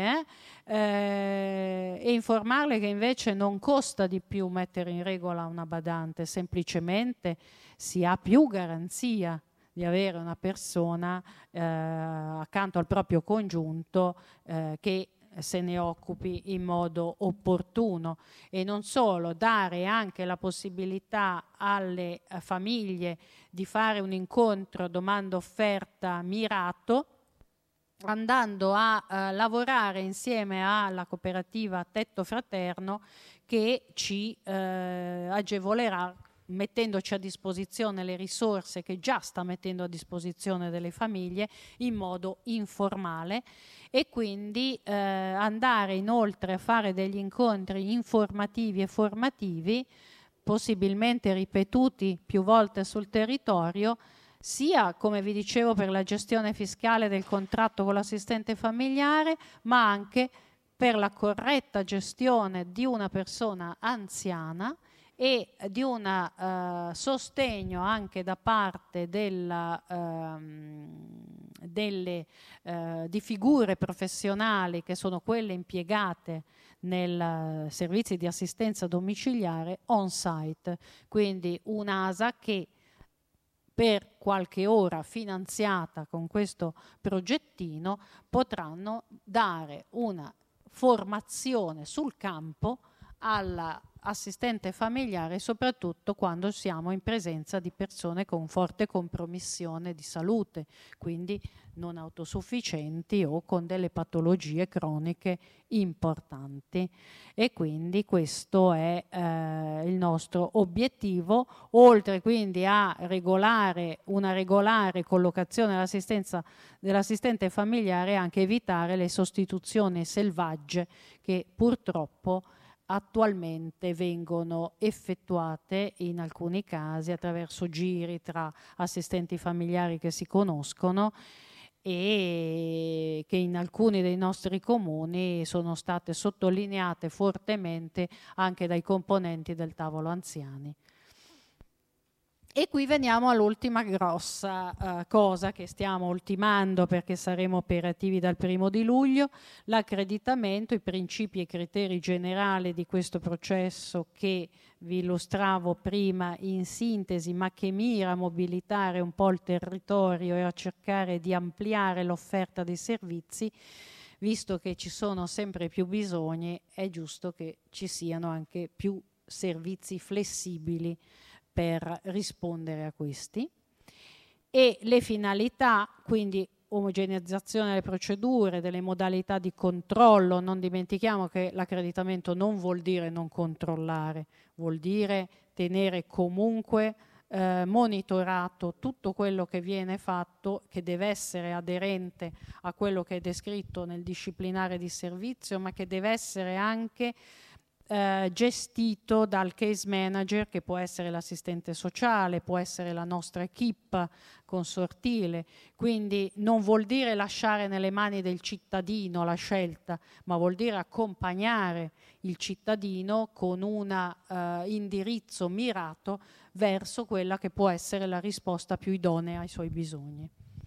S2: e informarle che invece non costa di più mettere in regola una badante, semplicemente si ha più garanzia di avere una persona accanto al proprio congiunto che se ne occupi in modo opportuno, e non solo, dare anche la possibilità alle famiglie di fare un incontro domanda-offerta mirato, andando a lavorare insieme alla cooperativa Tetto Fraterno che ci agevolerà mettendoci a disposizione le risorse che già sta mettendo a disposizione delle famiglie in modo informale, e quindi andare inoltre a fare degli incontri informativi e formativi, possibilmente ripetuti più volte sul territorio, sia, come vi dicevo, per la gestione fiscale del contratto con l'assistente familiare, ma anche per la corretta gestione di una persona anziana e di un sostegno anche da parte di figure professionali che sono quelle impiegate nei servizi di assistenza domiciliare on-site, quindi un'ASA che per qualche ora finanziata con questo progettino potranno dare una formazione sul campo all'assistente familiare, soprattutto quando siamo in presenza di persone con forte compromissione di salute, quindi non autosufficienti o con delle patologie croniche importanti. E quindi questo è il nostro obiettivo, oltre quindi a una regolare collocazione dell'assistente familiare, anche evitare le sostituzioni selvagge che purtroppo attualmente vengono effettuate in alcuni casi attraverso giri tra assistenti familiari che si conoscono e che in alcuni dei nostri comuni sono state sottolineate fortemente anche dai componenti del tavolo anziani. E qui veniamo all'ultima grossa cosa che stiamo ultimando perché saremo operativi dal 1° di luglio, l'accreditamento, i principi e criteri generali di questo processo che vi illustravo prima in sintesi, ma che mira a mobilitare un po' il territorio e a cercare di ampliare l'offerta dei servizi. Visto che ci sono sempre più bisogni, è giusto che ci siano anche più servizi flessibili per rispondere a questi. E le finalità, quindi omogeneizzazione delle procedure, delle modalità di controllo. Non dimentichiamo che l'accreditamento non vuol dire non controllare, vuol dire tenere comunque monitorato tutto quello che viene fatto, che deve essere aderente a quello che è descritto nel disciplinare di servizio, ma che deve essere anche gestito dal case manager, che può essere l'assistente sociale, può essere la nostra equipe consortile. Quindi non vuol dire lasciare nelle mani del cittadino la scelta, ma vuol dire accompagnare il cittadino con un indirizzo mirato verso quella che può essere la risposta più idonea ai suoi bisogni.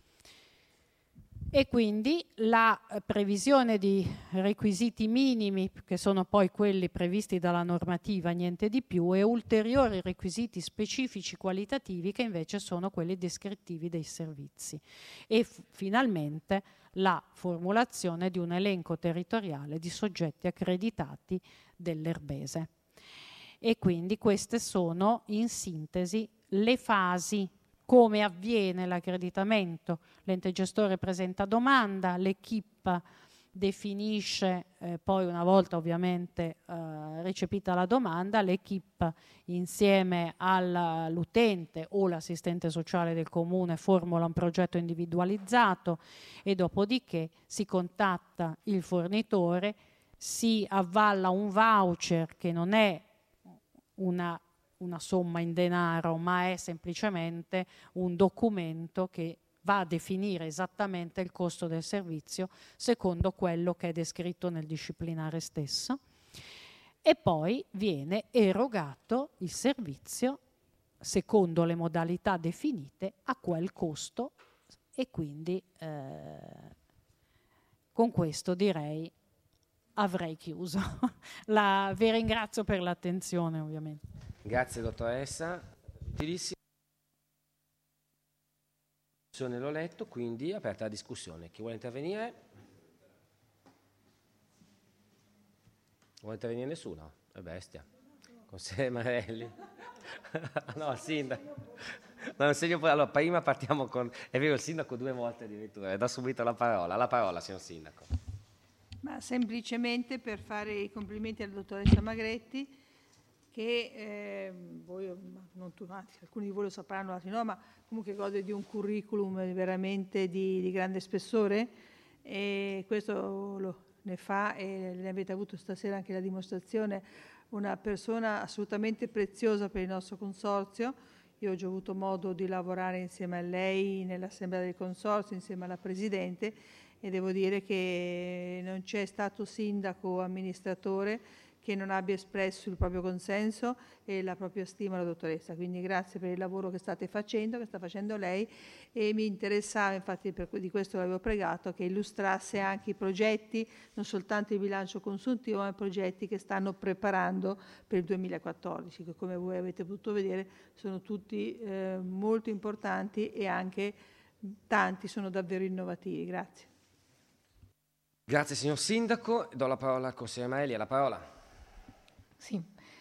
S2: E quindi la previsione di requisiti minimi, che sono poi quelli previsti dalla normativa, niente di più, e ulteriori requisiti specifici qualitativi che invece sono quelli descrittivi dei servizi. E finalmente la formulazione di un elenco territoriale di soggetti accreditati dell'Erbese. E quindi queste sono in sintesi le fasi. Come avviene l'accreditamento? L'ente gestore presenta domanda, l'equipe definisce, poi una volta ovviamente recepita la domanda, l'equipe insieme all'utente o l'assistente sociale del comune formula un progetto individualizzato e dopodiché si contatta il fornitore, si avvalla un voucher che non è una somma in denaro, ma è semplicemente un documento che va a definire esattamente il costo del servizio secondo quello che è descritto nel disciplinare stesso, e poi viene erogato il servizio secondo le modalità definite a quel costo. E quindi con questo direi avrei chiuso. Vi ringrazio per l'attenzione, ovviamente.
S1: Grazie dottoressa, utilissimo. L'ho letto, quindi aperta la discussione. Chi vuole intervenire? Vuole intervenire nessuno? È bestia. Consigliere Marelli. No, il sindaco. No, allora, prima partiamo con... È vero, il sindaco 2 volte addirittura. Da subito la parola. La parola, signor sindaco.
S5: Ma semplicemente per fare i complimenti alla dottoressa Magretti, che voi, non tutti, alcuni di voi lo sapranno, altri no, ma comunque gode di un curriculum veramente di grande spessore, e questo ne fa, e ne avete avuto stasera anche la dimostrazione, una persona assolutamente preziosa per il nostro consorzio. Io ho già avuto modo di lavorare insieme a lei nell'assemblea del consorzio, insieme alla Presidente, e devo dire che non c'è stato sindaco o amministratore che non abbia espresso il proprio consenso e la propria stima alla dottoressa. Quindi grazie per il lavoro che state facendo, che sta facendo lei, e mi interessava, infatti di questo l'avevo pregato, che illustrasse anche i progetti, non soltanto il bilancio consuntivo, ma i progetti che stanno preparando per il 2014, che come voi avete potuto vedere sono tutti molto importanti, e anche tanti sono davvero innovativi. Grazie.
S1: Grazie signor sindaco. Do la parola al consigliere Marelli. La parola.
S6: Sì,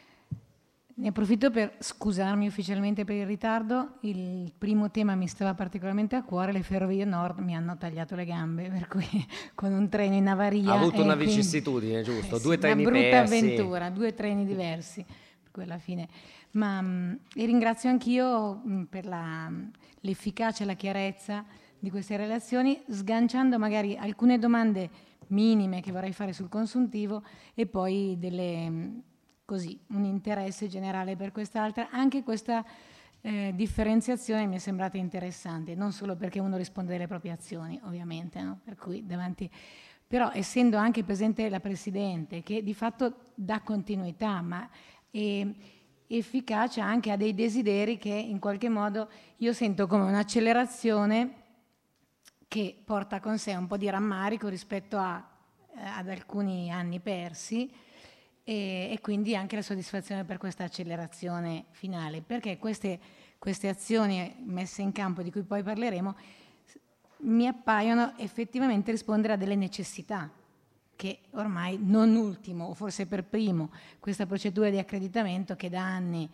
S6: ne approfitto per scusarmi ufficialmente per il ritardo. Il primo tema mi stava particolarmente a cuore: le Ferrovie Nord mi hanno tagliato le gambe, per cui con un treno in avaria.
S1: Ha avuto una vicissitudine, giusto? Due treni
S6: persi. Una brutta
S1: persi.
S6: avventura, 2 treni diversi, per cui alla fine. Ma e ringrazio anch'io per l'efficacia e la chiarezza di queste relazioni, sganciando magari alcune domande minime che vorrei fare sul consuntivo e poi così un interesse generale per quest'altra. Anche questa differenziazione mi è sembrata interessante, non solo perché uno risponde delle proprie azioni, ovviamente, no? Per cui davanti, però essendo anche presente la Presidente, che di fatto dà continuità, ma è efficace anche a dei desideri che in qualche modo io sento come un'accelerazione che porta con sé un po' di rammarico rispetto ad alcuni anni persi, e quindi anche la soddisfazione per questa accelerazione finale, perché queste azioni messe in campo, di cui poi parleremo, mi appaiono effettivamente rispondere a delle necessità che ormai, non ultimo o forse per primo, questa procedura di accreditamento che da anni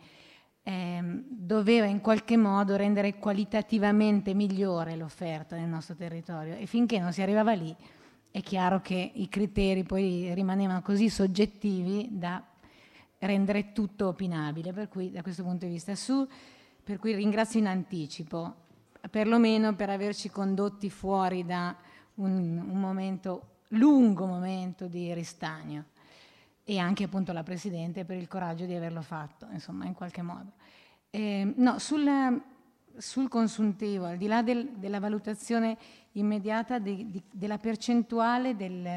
S6: doveva in qualche modo rendere qualitativamente migliore l'offerta nel nostro territorio, e finché non si arrivava lì è chiaro che i criteri poi rimanevano così soggettivi da rendere tutto opinabile, per cui da questo punto di vista per cui ringrazio in anticipo, perlomeno per averci condotti fuori da un lungo momento di ristagno. e anche appunto la Presidente per il coraggio di averlo fatto, insomma, in qualche modo. No, sul consuntivo, al di là della valutazione immediata della percentuale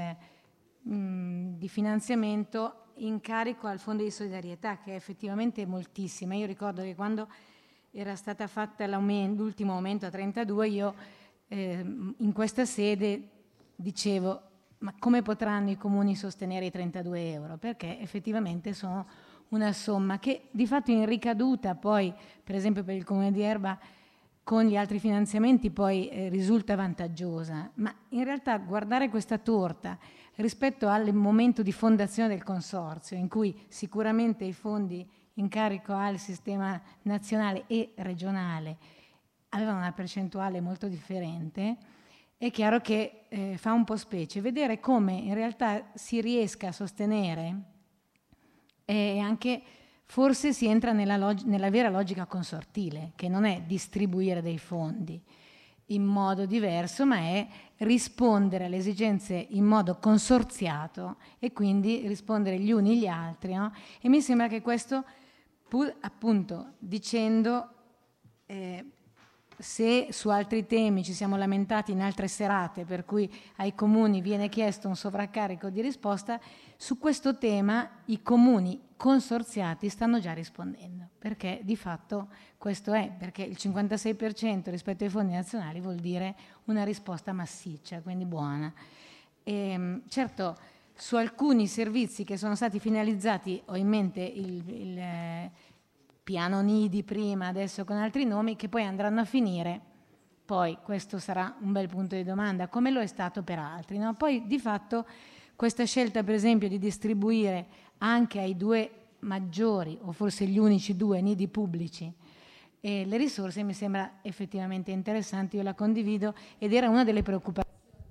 S6: di finanziamento in carico al Fondo di solidarietà, che è effettivamente moltissima. Io ricordo che quando era stata fatta l'ultimo aumento a 32, io in questa sede dicevo: ma come potranno i comuni sostenere i 32 euro? Perché effettivamente sono una somma che di fatto in ricaduta poi, per esempio per il Comune di Erba, con gli altri finanziamenti poi risulta vantaggiosa, ma in realtà guardare questa torta rispetto al momento di fondazione del consorzio, in cui sicuramente i fondi in carico al sistema nazionale e regionale avevano una percentuale molto differente, è chiaro che fa un po' specie vedere come in realtà si riesca a sostenere e anche forse si entra nella vera logica consortile, che non è distribuire dei fondi in modo diverso, ma è rispondere alle esigenze in modo consorziato e quindi rispondere gli uni gli altri, no? E mi sembra che questo, pur appunto dicendo se su altri temi ci siamo lamentati in altre serate per cui ai comuni viene chiesto un sovraccarico di risposta, su questo tema i comuni consorziati stanno già rispondendo, perché di fatto questo è, perché il 56% rispetto ai fondi nazionali vuol dire una risposta massiccia, quindi buona. Certo, su alcuni servizi che sono stati finalizzati, ho in mente il piano Nidi prima, adesso con altri nomi, che poi andranno a finire, poi questo sarà un bel punto di domanda, come lo è stato per altri, no? Poi di fatto questa scelta per esempio di distribuire anche ai 2 maggiori, o forse gli unici 2 nidi pubblici, le risorse mi sembra effettivamente interessante, io la condivido ed era una delle preoccupazioni.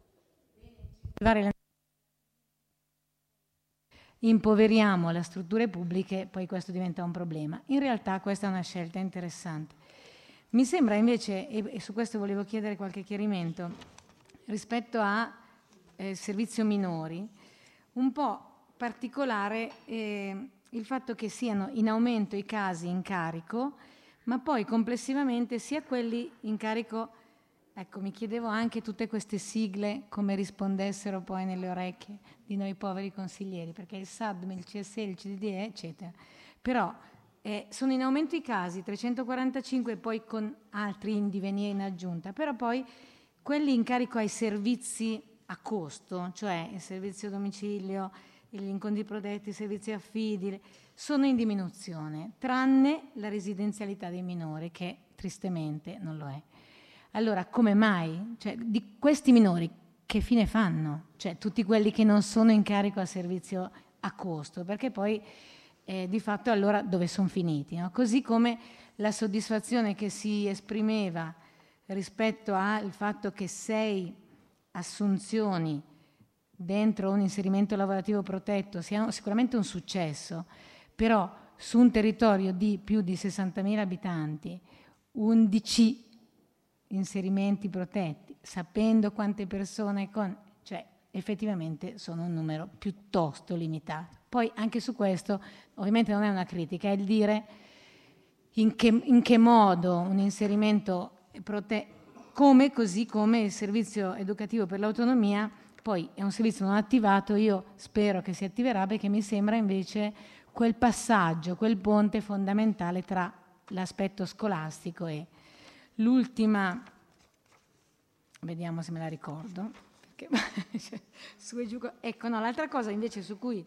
S6: Impoveriamo le strutture pubbliche, poi questo diventa un problema. In realtà questa è una scelta interessante. Mi sembra invece, e su questo volevo chiedere qualche chiarimento, rispetto a servizio minori, un po' particolare il fatto che siano in aumento i casi in carico, ma poi complessivamente sia quelli in carico, ecco, mi chiedevo anche tutte queste sigle come rispondessero poi nelle orecchie di noi poveri consiglieri, perché il SADM, il CSE, il CDDE, eccetera. Però sono in aumento i casi, 345 poi con altri in divenire in aggiunta, però poi quelli in carico ai servizi a costo, cioè il servizio a domicilio, gli incontri protetti, i servizi affidi, sono in diminuzione, tranne la residenzialità dei minori, che tristemente non lo è. Allora, come mai? Cioè, di questi minori che fine fanno? Cioè, tutti quelli che non sono in carico a servizio a costo, perché poi di fatto allora dove sono finiti? No? Così come la soddisfazione che si esprimeva rispetto al fatto che 6 assunzioni dentro un inserimento lavorativo protetto siano sicuramente un successo, però su un territorio di più di 60.000 abitanti, 11 inserimenti protetti, sapendo quante persone cioè effettivamente sono un numero piuttosto limitato. Poi anche su questo ovviamente non è una critica, è il dire in che modo un inserimento così come il servizio educativo per l'autonomia poi è un servizio non attivato, io spero che si attiverà perché mi sembra invece quel passaggio, quel ponte fondamentale tra l'aspetto scolastico e l'ultima, vediamo se me la ricordo, perché su e giù, ecco no, l'altra cosa invece su cui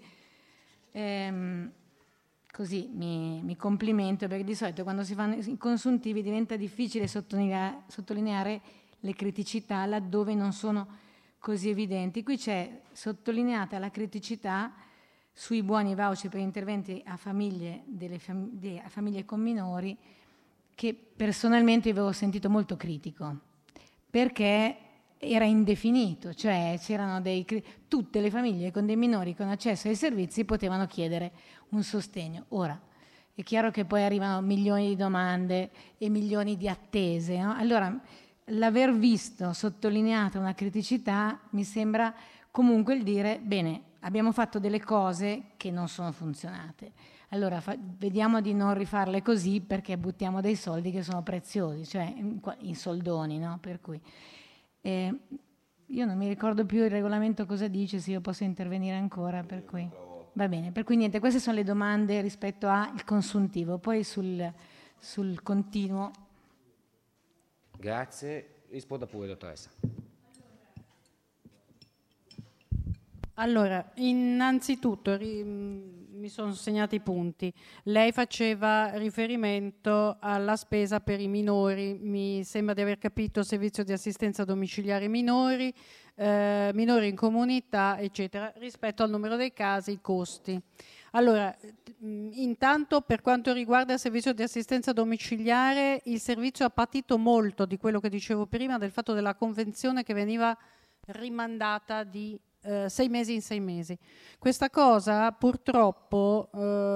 S6: così mi complimento, perché di solito quando si fanno i consuntivi diventa difficile sottolineare le criticità laddove non sono così evidenti. Qui c'è sottolineata la criticità sui buoni voucher per interventi a famiglie, a famiglie con minori, che personalmente avevo sentito molto critico, perché era indefinito, cioè c'erano tutte le famiglie con dei minori con accesso ai servizi potevano chiedere un sostegno. Ora, è chiaro che poi arrivano milioni di domande e milioni di attese, no? Allora, l'aver visto sottolineata una criticità mi sembra comunque il dire, bene, abbiamo fatto delle cose che non sono funzionate. Allora vediamo di non rifarle così, perché buttiamo dei soldi che sono preziosi, cioè in soldoni, no? Per cui io non mi ricordo più il regolamento cosa dice, se io posso intervenire ancora, per cui va bene. Per cui niente, queste sono le domande rispetto al consuntivo, poi sul continuo.
S1: Grazie, risponda pure, dottoressa.
S2: Allora, innanzitutto mi sono segnati i punti. Lei faceva riferimento alla spesa per i minori, mi sembra di aver capito servizio di assistenza domiciliare minori, minori in comunità, eccetera, rispetto al numero dei casi, i costi. Allora, intanto per quanto riguarda il servizio di assistenza domiciliare, il servizio ha patito molto di quello che dicevo prima, del fatto della convenzione che veniva rimandata di 6 mesi in 6 mesi. Questa cosa purtroppo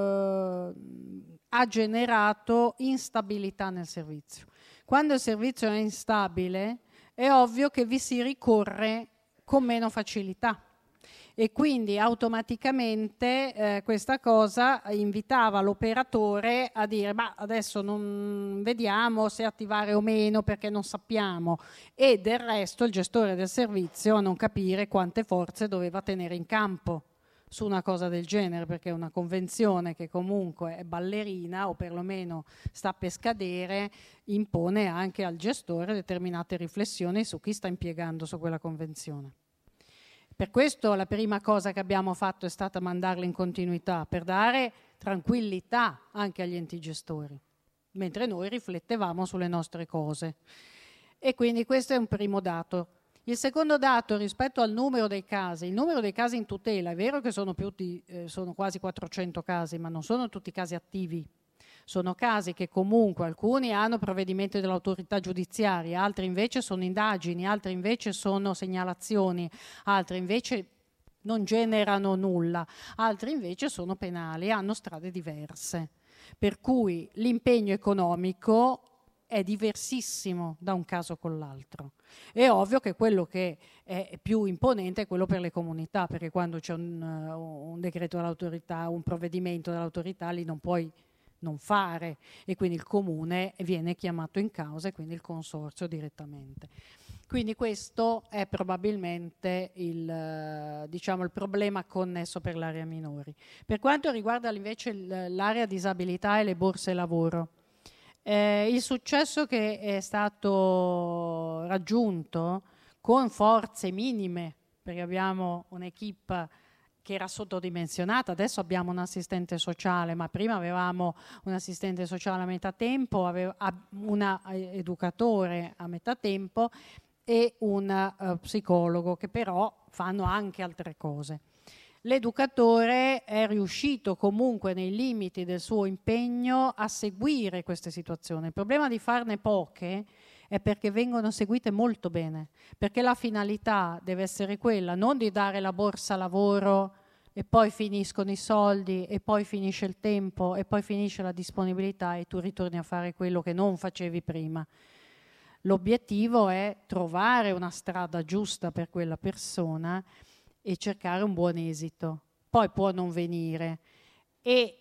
S2: ha generato instabilità nel servizio. Quando il servizio è instabile è ovvio che vi si ricorre con meno facilità e quindi automaticamente questa cosa invitava l'operatore a dire ma adesso non vediamo se attivare o meno perché non sappiamo, e del resto il gestore del servizio a non capire quante forze doveva tenere in campo su una cosa del genere, perché una convenzione che comunque è ballerina o perlomeno sta per scadere impone anche al gestore determinate riflessioni su chi sta impiegando su quella convenzione. Per questo la prima cosa che abbiamo fatto è stata mandarla in continuità, per dare tranquillità anche agli enti gestori, mentre noi riflettevamo sulle nostre cose. E quindi questo è un primo dato. Il secondo dato rispetto al numero dei casi, il numero dei casi in tutela, è vero che sono quasi 400 casi, ma non sono tutti casi attivi. Sono casi che comunque alcuni hanno provvedimenti dell'autorità giudiziaria, altri invece sono indagini, altri invece sono segnalazioni, altri invece non generano nulla, altri invece sono penali, hanno strade diverse. Per cui l'impegno economico è diversissimo da un caso con l'altro. È ovvio che quello che è più imponente è quello per le comunità, perché quando c'è un decreto dell'autorità, un provvedimento dell'autorità, lì non puoi non fare, e quindi il comune viene chiamato in causa e quindi il consorzio direttamente. Quindi questo è probabilmente il problema connesso per l'area minori. Per quanto riguarda invece l'area disabilità e le borse lavoro, il successo che è stato raggiunto con forze minime, perché abbiamo un'equipe che era sottodimensionata, adesso abbiamo un assistente sociale, ma prima avevamo un assistente sociale a metà tempo, un educatore a metà tempo e un psicologo, che però fanno anche altre cose. L'educatore è riuscito comunque nei limiti del suo impegno a seguire queste situazioni. Il problema di farne poche è perché vengono seguite molto bene, perché la finalità deve essere quella, non di dare la borsa lavoro e poi finiscono i soldi e poi finisce il tempo e poi finisce la disponibilità e tu ritorni a fare quello che non facevi prima. L'obiettivo è trovare una strada giusta per quella persona e cercare un buon esito. Poi può non venire e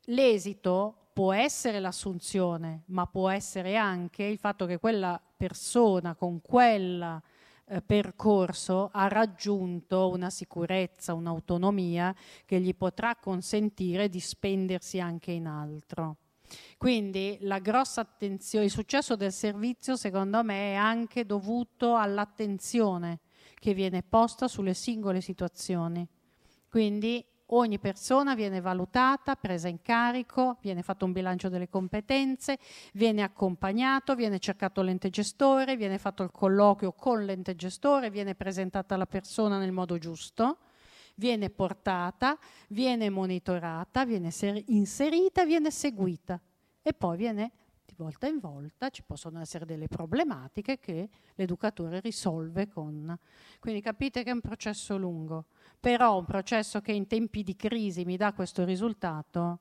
S2: l'esito può essere l'assunzione, ma può essere anche il fatto che quella persona con quel percorso ha raggiunto una sicurezza, un'autonomia che gli potrà consentire di spendersi anche in altro. Quindi la grossa attenzione, il successo del servizio secondo me è anche dovuto all'attenzione che viene posta sulle singole situazioni. Quindi ogni persona viene valutata, presa in carico, viene fatto un bilancio delle competenze, viene accompagnato, viene cercato l'ente gestore, viene fatto il colloquio con l'ente gestore, viene presentata la persona nel modo giusto, viene portata, viene monitorata, viene inserita, viene seguita e poi viene di volta in volta, ci possono essere delle problematiche che l'educatore risolve con. Quindi capite che è un processo lungo, però un processo che in tempi di crisi mi dà questo risultato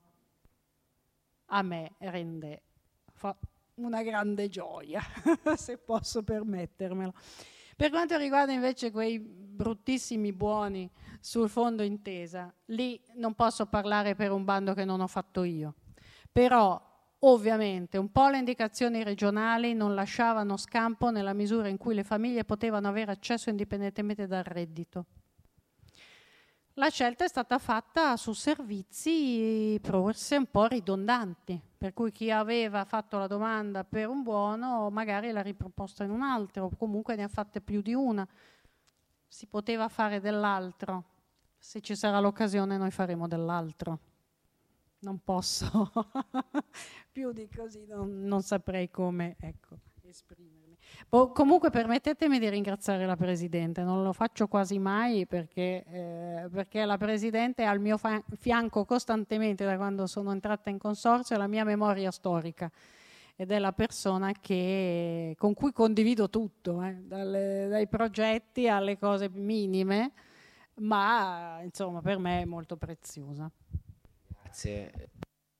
S2: a me fa una grande gioia, se posso permettermelo. Per quanto riguarda invece quei bruttissimi buoni sul fondo intesa, lì non posso parlare per un bando che non ho fatto io, però ovviamente un po' le indicazioni regionali non lasciavano scampo nella misura in cui le famiglie potevano avere accesso indipendentemente dal reddito. La scelta è stata fatta su servizi forse un po' ridondanti, per cui chi aveva fatto la domanda per un buono magari l'ha riproposta in un altro, o comunque ne ha fatte più di una. Si poteva fare dell'altro, se ci sarà l'occasione noi faremo dell'altro. Non posso più di così, non saprei come esprimermi. Comunque permettetemi di ringraziare la Presidente, non lo faccio quasi mai perché la Presidente è al mio fianco costantemente da quando sono entrata in consorzio, è la mia memoria storica ed è la persona con cui condivido tutto, dai progetti alle cose minime, ma insomma per me è molto preziosa.
S1: Grazie.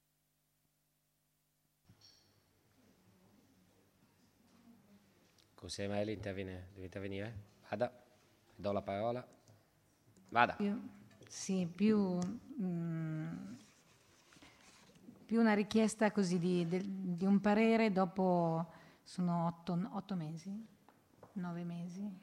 S1: Consigliere Marelli deve intervenire? Vada, do la parola. Vada.
S6: Più una richiesta così di un parere dopo, sono 8 mesi, 9 mesi.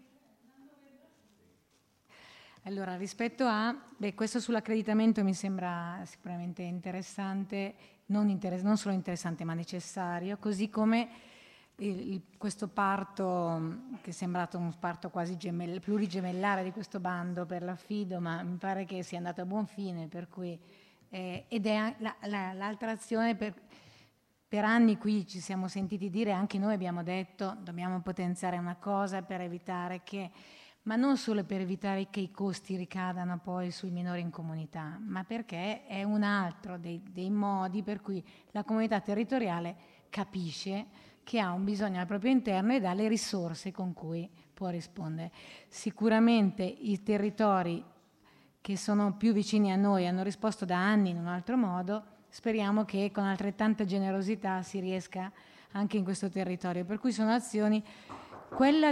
S6: Allora, rispetto questo sull'accreditamento mi sembra sicuramente interessante, non solo interessante ma necessario, così come questo parto che è sembrato un parto quasi plurigemellare di questo bando per l'affido, ma mi pare che sia andato a buon fine, per cui ed è l'altra azione per anni qui ci siamo sentiti dire, anche noi abbiamo detto dobbiamo potenziare una cosa per evitare che, ma non solo per evitare che i costi ricadano poi sui minori in comunità, ma perché è un altro dei modi per cui la comunità territoriale capisce che ha un bisogno al proprio interno e dà le risorse con cui può rispondere. Sicuramente i territori che sono più vicini a noi hanno risposto da anni in un altro modo, speriamo che con altrettanta generosità si riesca anche in questo territorio. Per cui sono azioni, quella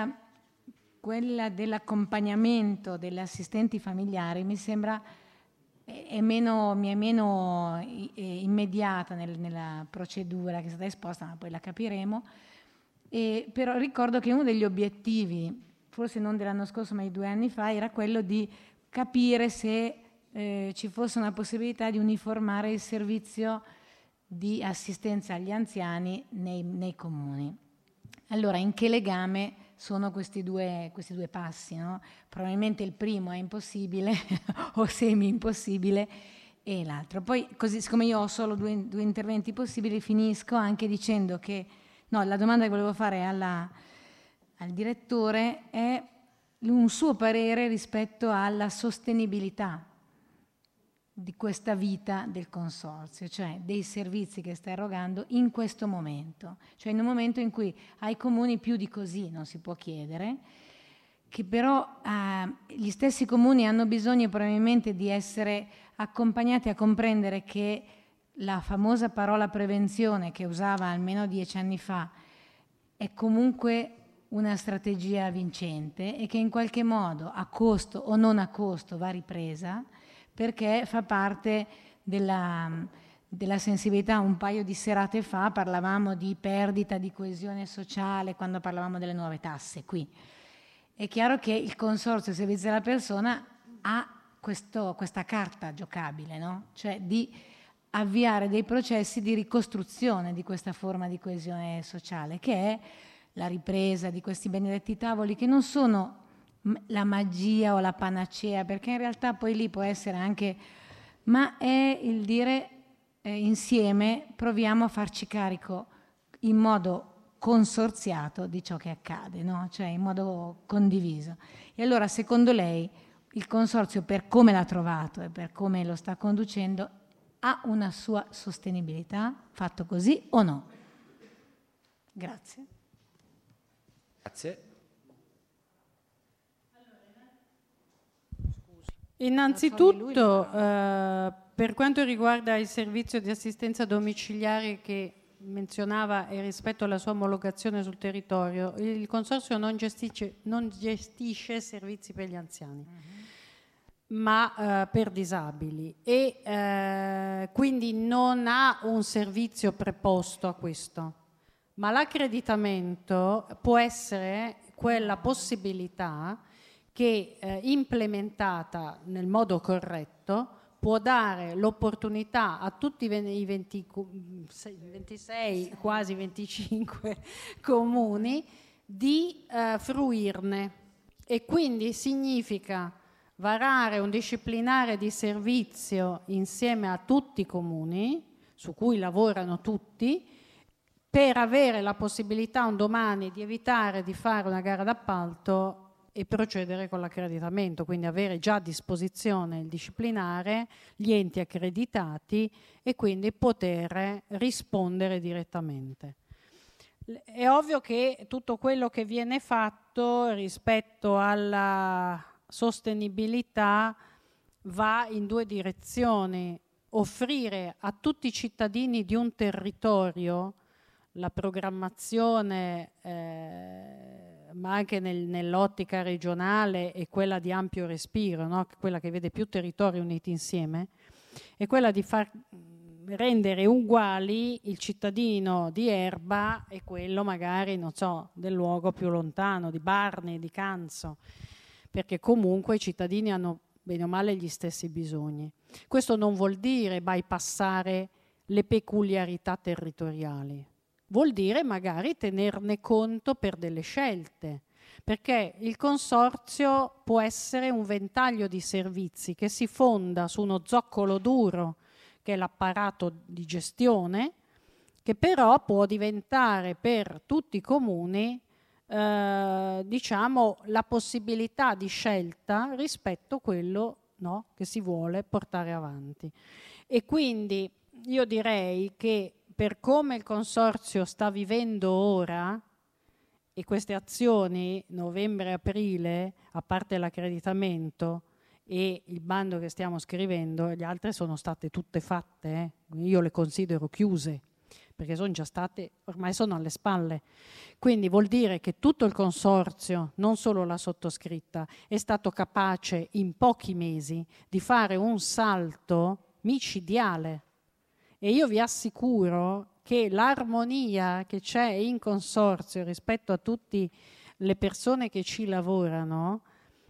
S6: dell'accompagnamento delle assistenti familiari mi sembra mi è meno immediata nella procedura che è stata esposta, ma poi la capiremo. Però ricordo che uno degli obiettivi, forse non dell'anno scorso ma di 2 anni fa, era quello di capire se ci fosse una possibilità di uniformare il servizio di assistenza agli anziani nei comuni. Allora, in che legame sono questi due passi, no? Probabilmente il primo è impossibile o semi impossibile e l'altro. Poi, così, siccome io ho solo due interventi possibili, finisco anche dicendo che la domanda che volevo fare al direttore è un suo parere rispetto alla sostenibilità di questa vita del consorzio, cioè dei servizi che sta erogando in questo momento, cioè in un momento in cui ai comuni più di così non si può chiedere, che però gli stessi comuni hanno bisogno probabilmente di essere accompagnati a comprendere che la famosa parola prevenzione che usava almeno 10 anni fa è comunque una strategia vincente e che in qualche modo a costo o non a costo va ripresa, perché fa parte della sensibilità. Un paio di serate fa parlavamo di perdita di coesione sociale quando parlavamo delle nuove tasse qui. È chiaro che il Consorzio Servizi alla Persona ha questa carta giocabile, no? Cioè di avviare dei processi di ricostruzione di questa forma di coesione sociale, che è la ripresa di questi benedetti tavoli che non sono la magia o la panacea, perché in realtà poi lì può essere anche, ma è il dire insieme proviamo a farci carico in modo consorziato di ciò che accade, no? Cioè in modo condiviso. E allora secondo lei il consorzio, per come l'ha trovato e per come lo sta conducendo, ha una sua sostenibilità, fatto così o no? Grazie.
S1: Grazie.
S2: Innanzitutto, per quanto riguarda il servizio di assistenza domiciliare che menzionava e rispetto alla sua omologazione sul territorio, il Consorzio non gestisce servizi per gli anziani, ma per disabili, e quindi non ha un servizio preposto a questo. Ma l'accreditamento può essere quella possibilità che, implementata nel modo corretto, può dare l'opportunità a tutti i 26, quasi 25 comuni di fruirne, e quindi significa varare un disciplinare di servizio insieme a tutti i comuni su cui lavorano tutti, per avere la possibilità un domani di evitare di fare una gara d'appalto e procedere con l'accreditamento, quindi avere già a disposizione il disciplinare, gli enti accreditati, e quindi poter rispondere direttamente. È ovvio che tutto quello che viene fatto rispetto alla sostenibilità va in due direzioni: offrire a tutti i cittadini di un territorio la programmazione, ma anche nell'ottica regionale, e quella di ampio respiro, no? Quella che vede più territori uniti insieme, è quella di far rendere uguali il cittadino di Erba e quello magari, non so, del luogo più lontano, di Barni, di Canzo, perché comunque i cittadini hanno bene o male gli stessi bisogni. Questo non vuol dire bypassare le peculiarità territoriali, vuol dire magari tenerne conto per delle scelte, perché il consorzio può essere un ventaglio di servizi che si fonda su uno zoccolo duro, che è l'apparato di gestione, che però può diventare per tutti i comuni diciamo la possibilità di scelta rispetto a quello, no, che si vuole portare avanti. E quindi io direi che, per come il Consorzio sta vivendo ora, e queste azioni novembre e aprile, a parte l'accreditamento e il bando che stiamo scrivendo, le altre sono state tutte fatte, io le considero chiuse perché sono già state, ormai sono alle spalle. Quindi vuol dire che tutto il Consorzio, non solo la sottoscritta, è stato capace in pochi mesi di fare un salto micidiale. E io vi assicuro che l'armonia che c'è in Consorzio rispetto a tutte le persone che ci lavorano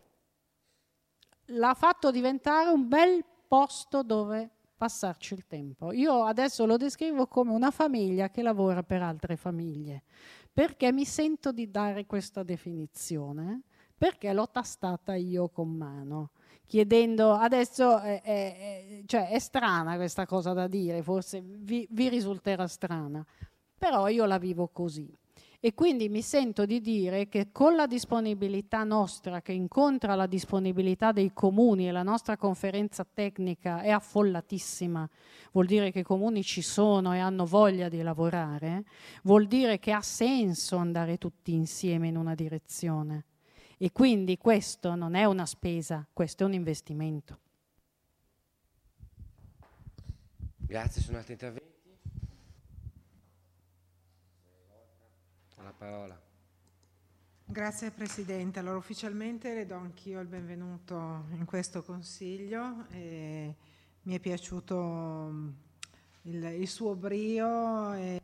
S2: l'ha fatto diventare un bel posto dove passarci il tempo. Io adesso lo descrivo come una famiglia che lavora per altre famiglie, perché mi sento di dare questa definizione, perché l'ho tastata io con mano, chiedendo, adesso cioè è strana questa cosa da dire, forse vi risulterà strana, però io la vivo così. E quindi mi sento di dire che con la disponibilità nostra, che incontra la disponibilità dei comuni, e la nostra conferenza tecnica è affollatissima, vuol dire che i comuni ci sono e hanno voglia di lavorare, vuol dire che ha senso andare tutti insieme in una direzione. E quindi questo non è una spesa, questo è un investimento.
S1: Grazie, sono altri interventi? La parola.
S7: Grazie Presidente. Allora ufficialmente le do anch'io il benvenuto in questo Consiglio. Mi è piaciuto il suo brio e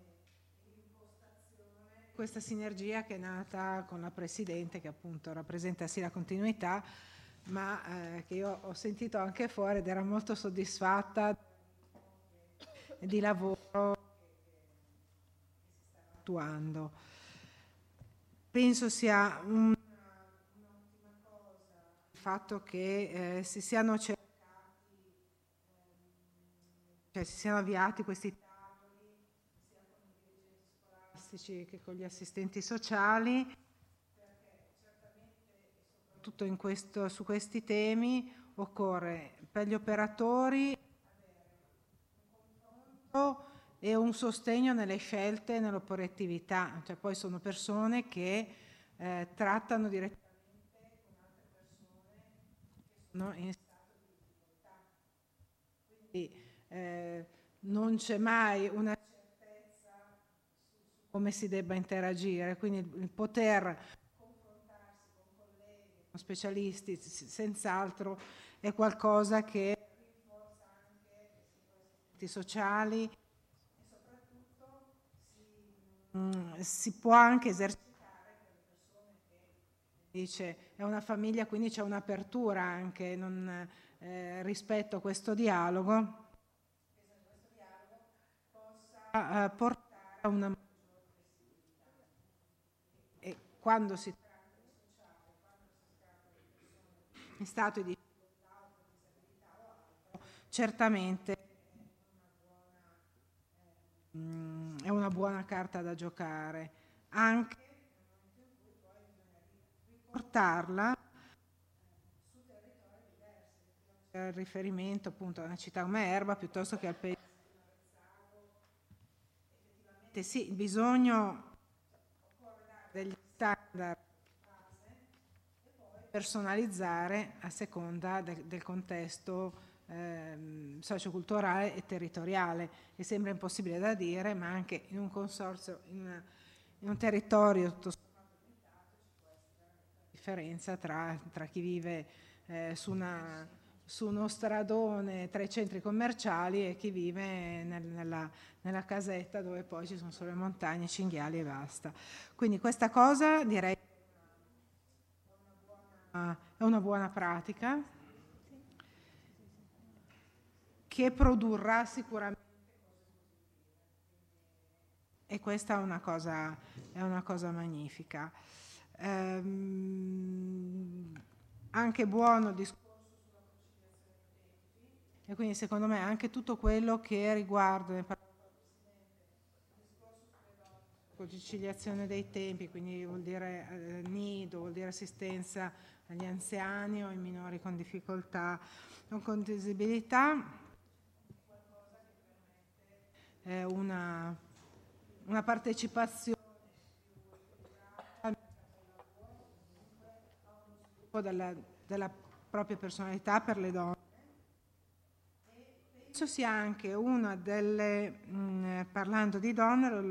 S7: questa sinergia che è nata con la Presidente, che appunto rappresenta sì la continuità, ma che io ho sentito anche fuori ed era molto soddisfatta di lavoro che si sta attuando. Penso sia un'ottima cosa il fatto che si siano cercati, cioè si siano avviati questi tavoli sia con i dirigenti scolastici che con gli assistenti sociali, perché certamente, soprattutto su questi temi, occorre per gli operatori avere un confronto e un sostegno nelle scelte e nell'operatività, cioè poi sono persone che trattano direttamente con altre persone che sono in stato di difficoltà. Quindi non c'è mai una certezza come si debba interagire, quindi il poter confrontarsi con colleghi, con specialisti, senz'altro è qualcosa che rinforza anche i aspetti sociali e soprattutto si può anche esercitare per le persone che dice è una famiglia, quindi c'è un'apertura anche rispetto a questo dialogo, possa portare a una maggiore flessibilità. E quando si tratta di sociale, quando si tratta di persone in stato di difficoltà o con disabilità o altro, certamente è una buona carta da giocare, anche nel momento in cui poi bisogna riportarla su territori diversi. C'è il riferimento appunto a una città come Erba piuttosto che al paese. Effettivamente sì, il bisogno degli standard e poi personalizzare a seconda del contesto socioculturale e territoriale. È sempre impossibile da dire, ma anche in un consorzio, in un territorio tutto sommato limitato ci può essere una differenza tra chi vive su uno stradone tra i centri commerciali e chi vive nella casetta dove poi ci sono solo le montagne, cinghiali e basta. Quindi questa cosa direi è una buona pratica che produrrà sicuramente cose positive, e questa è una cosa magnifica. Anche buono discorso sulla conciliazione dei tempi, e quindi secondo me anche tutto quello che riguarda, ne parlava il Presidente, il discorso sulle donne, conciliazione dei tempi, quindi vuol dire nido, vuol dire assistenza agli anziani o ai minori con difficoltà o con disabilità, una partecipazione della propria personalità per le donne. E penso sia anche una delle, parlando di donne,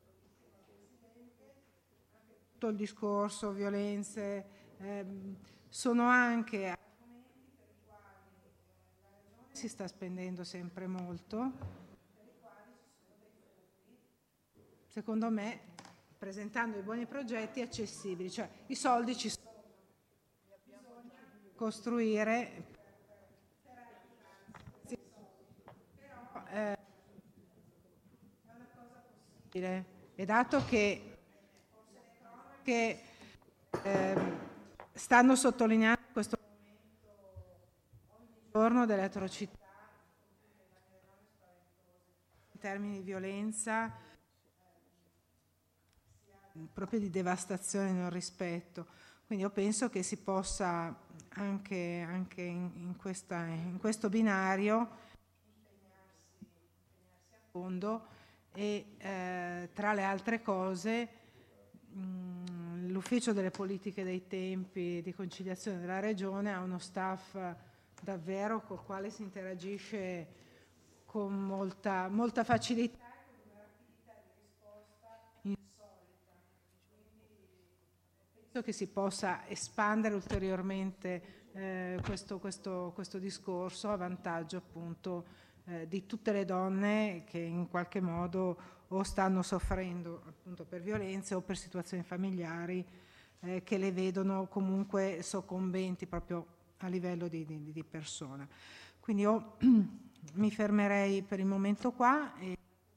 S7: tutto il discorso violenze sono anche argomenti per i quali la Regione si sta spendendo sempre molto, secondo me, presentando i buoni progetti accessibili, cioè i soldi ci sono, bisogna costruire, però è una cosa possibile, e dato che stanno sottolineando in questo momento ogni giorno delle atrocità in termini di violenza, proprio di devastazione e non rispetto. Quindi io penso che si possa anche in questo binario impegnarsi a fondo e tra le altre cose l'ufficio delle politiche dei tempi di conciliazione della Regione ha uno staff davvero col quale si interagisce con molta facilità, che si possa espandere ulteriormente questo discorso a vantaggio appunto di tutte le donne che in qualche modo o stanno soffrendo appunto per violenze o per situazioni familiari che le vedono comunque soccombenti proprio a livello di persona. Quindi io mi fermerei per il momento qua e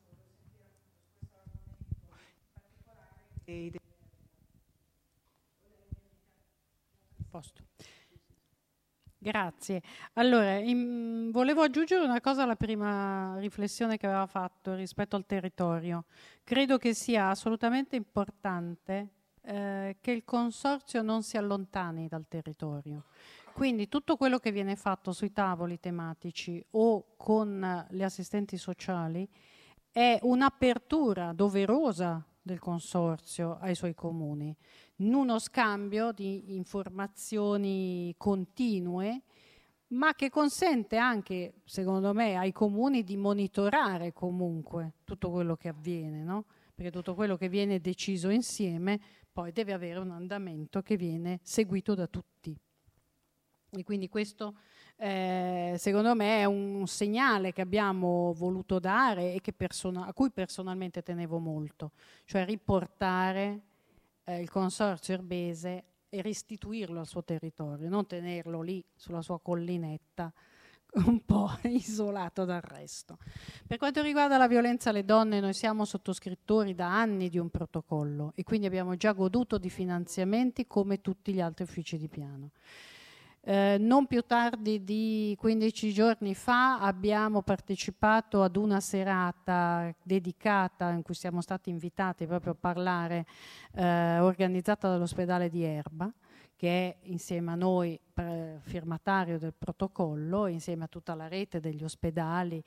S2: Posto. Grazie. Allora, volevo aggiungere una cosa alla prima riflessione che aveva fatto rispetto al territorio. Credo che sia assolutamente importante che il consorzio non si allontani dal territorio. Quindi tutto quello che viene fatto sui tavoli tematici o con le assistenti sociali è un'apertura doverosa del consorzio ai suoi comuni, in uno scambio di informazioni continue, ma che consente anche, secondo me, ai comuni di monitorare comunque tutto quello che avviene, no? perché tutto quello che viene deciso insieme poi deve avere un andamento che viene seguito da tutti. E quindi questo secondo me è un segnale che abbiamo voluto dare e che a cui personalmente tenevo molto, cioè riportare il Consorzio Erbese e restituirlo al suo territorio, non tenerlo lì sulla sua collinetta un po' isolato dal resto. Per quanto riguarda la violenza alle donne, noi siamo sottoscrittori da anni di un protocollo e quindi abbiamo già goduto di finanziamenti come tutti gli altri uffici di piano. Non più tardi di 15 giorni fa abbiamo partecipato ad una serata dedicata in cui siamo stati invitati proprio a parlare, organizzata dall'ospedale di Erba, che è insieme a noi firmatario del protocollo, insieme a tutta la rete degli ospedali,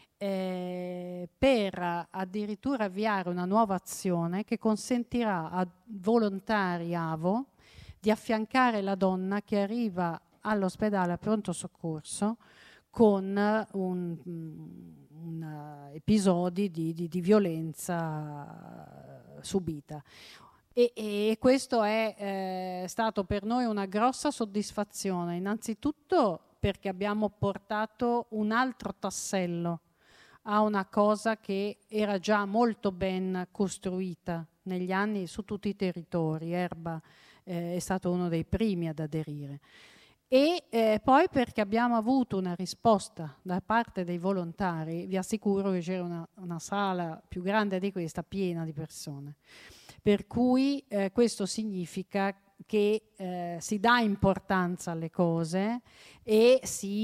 S2: per addirittura avviare una nuova azione che consentirà a volontari AVO di affiancare la donna che arriva all'ospedale a pronto soccorso con episodi di violenza subita. E questo è stato per noi una grossa soddisfazione, innanzitutto perché abbiamo portato un altro tassello a una cosa che era già molto ben costruita negli anni su tutti i territori. Erba è stato uno dei primi ad aderire. E poi perché abbiamo avuto una risposta da parte dei volontari, vi assicuro che c'era una sala più grande di questa piena di persone. Per cui questo significa che si dà importanza alle cose e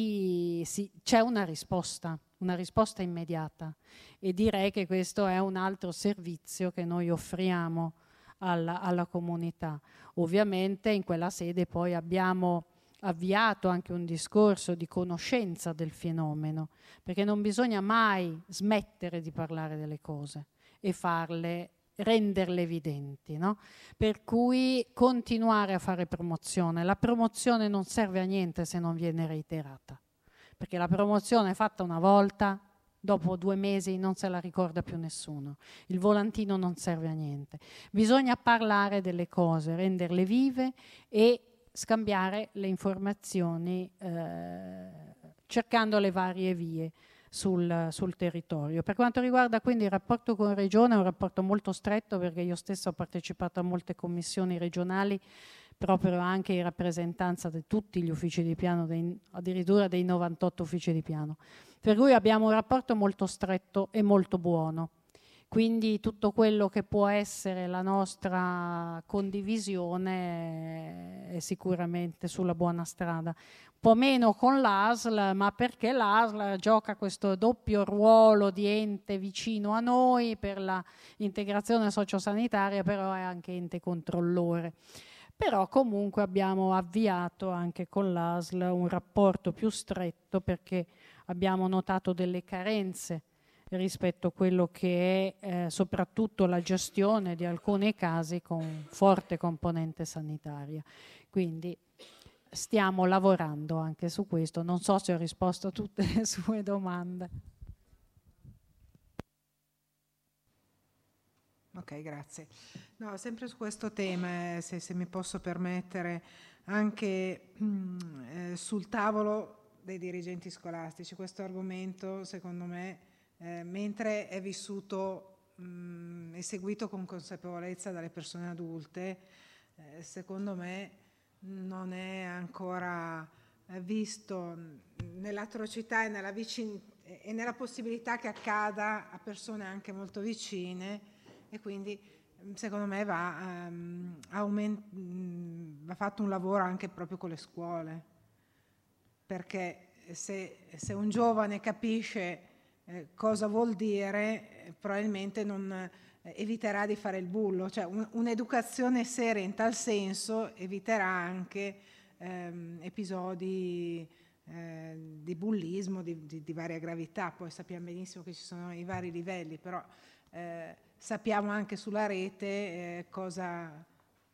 S2: c'è una risposta immediata, e direi che questo è un altro servizio che noi offriamo alla comunità. Ovviamente in quella sede poi abbiamo avviato anche un discorso di conoscenza del fenomeno, perché non bisogna mai smettere di parlare delle cose e renderle evidenti, no? Per cui continuare a fare promozione. La promozione non serve a niente se non viene reiterata, perché la promozione fatta una volta, dopo 2 mesi non se la ricorda più nessuno. Il volantino non serve a niente. Bisogna parlare delle cose, renderle vive e scambiare le informazioni cercando le varie vie sul territorio. Per quanto riguarda quindi il rapporto con Regione, è un rapporto molto stretto, perché io stessa ho partecipato a molte commissioni regionali, proprio anche in rappresentanza di tutti gli uffici di piano, addirittura dei 98 uffici di piano. Per cui abbiamo un rapporto molto stretto e molto buono. Quindi tutto quello che può essere la nostra condivisione è sicuramente sulla buona strada. Un po' meno con l'ASL, ma perché l'ASL gioca questo doppio ruolo di ente vicino a noi per l'integrazione sociosanitaria, però è anche ente controllore. Però comunque abbiamo avviato anche con l'ASL un rapporto più stretto, perché abbiamo notato delle carenze rispetto a quello che è soprattutto la gestione di alcuni casi con forte componente sanitaria. Quindi stiamo lavorando anche su questo. Non so se ho risposto a tutte le sue domande.
S7: Ok, grazie. No, sempre su questo tema, se mi posso permettere, anche sul tavolo dei dirigenti scolastici, questo argomento secondo me, mentre è vissuto e seguito con consapevolezza dalle persone adulte, secondo me non è ancora visto nell'atrocità e nella possibilità che accada a persone anche molto vicine, e quindi secondo me va fatto un lavoro anche proprio con le scuole, perché se un giovane capisce cosa vuol dire, probabilmente non eviterà di fare il bullo, cioè un'educazione seria in tal senso eviterà anche episodi di bullismo di varia gravità. Poi sappiamo benissimo che ci sono i vari livelli, però sappiamo anche sulla rete cosa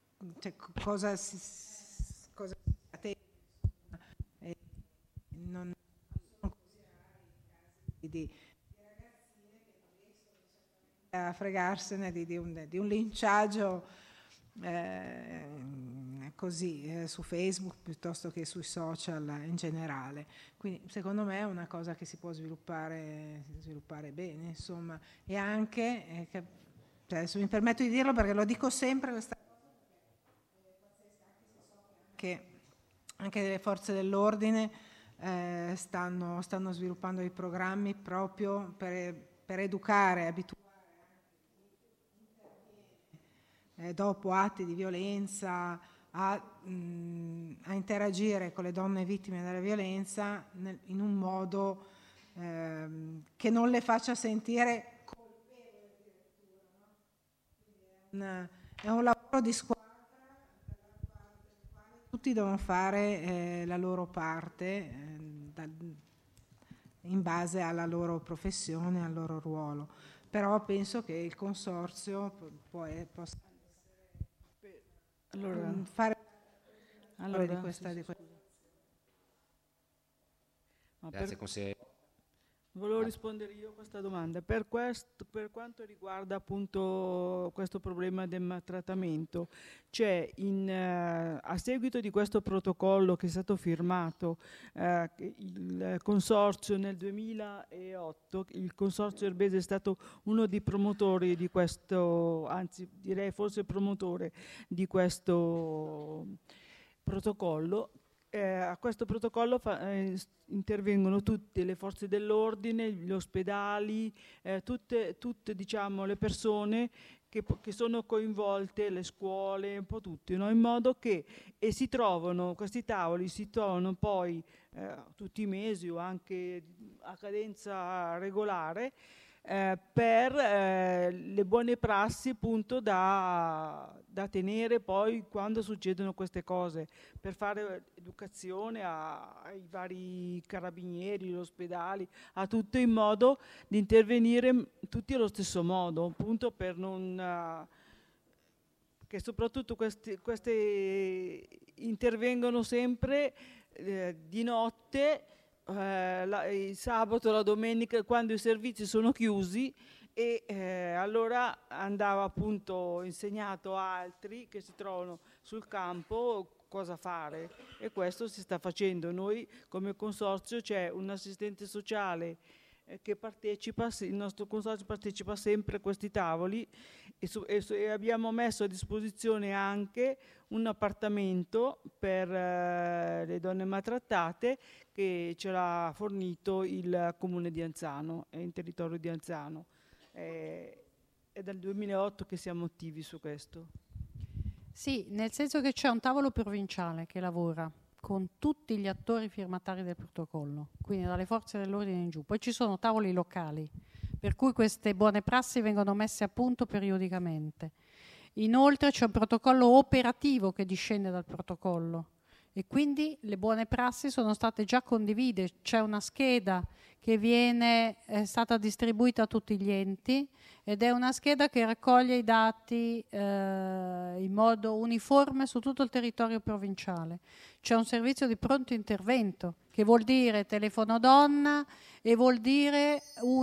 S7: non sono così rari i casi di ragazzine che non riescono certamente a fregarsene di un linciaggio così su Facebook piuttosto che sui social in generale. Quindi secondo me è una cosa che si può sviluppare bene, insomma, e anche cioè, adesso mi permetto di dirlo perché lo dico sempre questa cosa, che anche le forze dell'ordine stanno sviluppando dei programmi proprio per educare, abituare dopo atti di violenza a interagire con le donne vittime della violenza in un modo che non le faccia sentire colpevoli addirittura, no? È un lavoro di squadra, tutti devono fare la loro parte in base alla loro professione, al loro ruolo. Però penso che il consorzio possa fare di questa.
S1: Grazie, consigliere.
S4: Volevo rispondere io a questa domanda. Per quanto riguarda appunto questo problema del maltrattamento, c'è a seguito di questo protocollo che è stato firmato il consorzio nel 2008, il consorzio Erbese è stato uno dei promotori di questo, anzi direi forse promotore di questo protocollo. A questo protocollo intervengono tutte le forze dell'ordine, gli ospedali, tutte diciamo, le persone che sono coinvolte, le scuole, un po' tutti, no? In modo che questi tavoli si trovano poi tutti i mesi o anche a cadenza regolare per le buone prassi appunto da tenere poi quando succedono queste cose, per fare educazione ai vari carabinieri, gli ospedali, a tutto, in modo di intervenire tutti allo stesso modo, appunto per non che soprattutto queste intervengono sempre di notte, il sabato, la domenica, quando i servizi sono chiusi, e allora andava appunto insegnato a altri che si trovano sul campo cosa fare, e questo si sta facendo. Noi come consorzio c'è un assistente sociale che partecipa, il nostro consorzio partecipa sempre a questi tavoli e abbiamo messo a disposizione anche un appartamento per le donne maltrattate che ce l'ha fornito il comune di Anzano, in territorio di Anzano. È dal 2008 che siamo attivi su questo.
S2: Sì, nel senso che c'è un tavolo provinciale che lavora con tutti gli attori firmatari del protocollo, quindi dalle forze dell'ordine in giù. Poi ci sono tavoli locali, per cui queste buone prassi vengono messe a punto periodicamente. Inoltre c'è un protocollo operativo che discende dal protocollo e quindi le buone prassi sono state già condivise. C'è una scheda che è stata distribuita a tutti gli enti ed è una scheda che raccoglie i dati in modo uniforme su tutto il territorio provinciale. C'è un servizio di pronto intervento che vuol dire telefono donna e vuol dire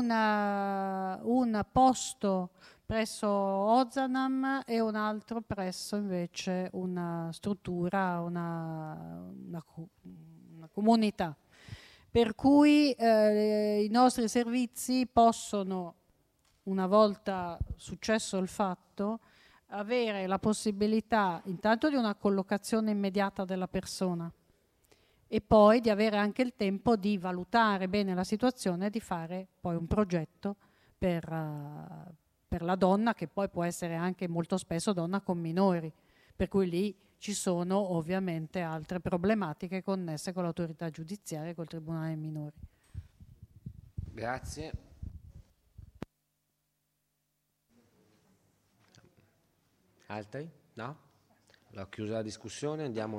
S2: un posto presso Ozanam e un altro presso invece una struttura, una comunità. Per cui i nostri servizi possono, una volta successo il fatto, avere la possibilità intanto di una collocazione immediata della persona e poi di avere anche il tempo di valutare bene la situazione e di fare poi un progetto per la donna, che poi può essere anche molto spesso donna con minori, per cui lì ci sono ovviamente altre problematiche connesse con l'autorità giudiziaria e col Tribunale dei minori.
S1: Grazie. Altri? No? Allora, chiusa la discussione, andiamo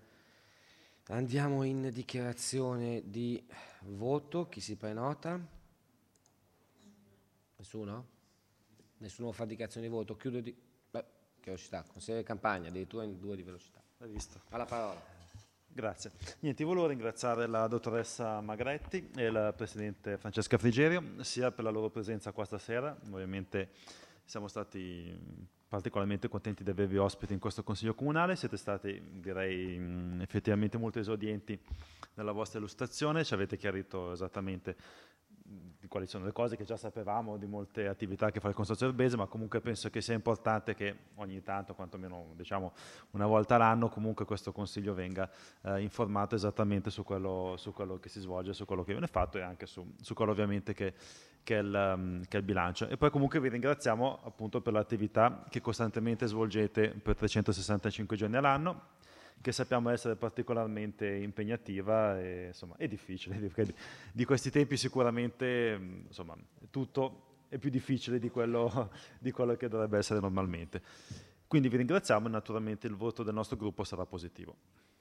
S1: in dichiarazione di voto. Chi si prenota? Nessuno? Nessuno fa dichiarazione di voto? Chiudo di... Beh, che velocità. Consigliere Campagna, addirittura in 2 di velocità.
S8: L'hai visto?
S1: Ha la parola.
S8: Grazie. Niente, io volevo ringraziare la dottoressa Magretti e la Presidente Francesca Frigerio, sia per la loro presenza qua stasera. Ovviamente siamo stati particolarmente contenti di avervi ospiti in questo Consiglio Comunale, siete stati, direi, effettivamente molto esordienti nella vostra illustrazione, ci avete chiarito esattamente di quali sono le cose che già sapevamo, di molte attività che fa il Consorzio Verbese, ma comunque penso che sia importante che ogni tanto, quantomeno diciamo una volta all'anno, comunque questo Consiglio venga informato esattamente su quello che si svolge, su quello che viene fatto e anche su quello ovviamente che è il bilancio. E poi comunque vi ringraziamo appunto per l'attività che costantemente svolgete per 365 giorni all'anno, che sappiamo essere particolarmente impegnativa e insomma è difficile, perché di questi tempi sicuramente insomma tutto è più difficile di quello che dovrebbe essere normalmente. Quindi vi ringraziamo e naturalmente il voto del nostro gruppo sarà positivo.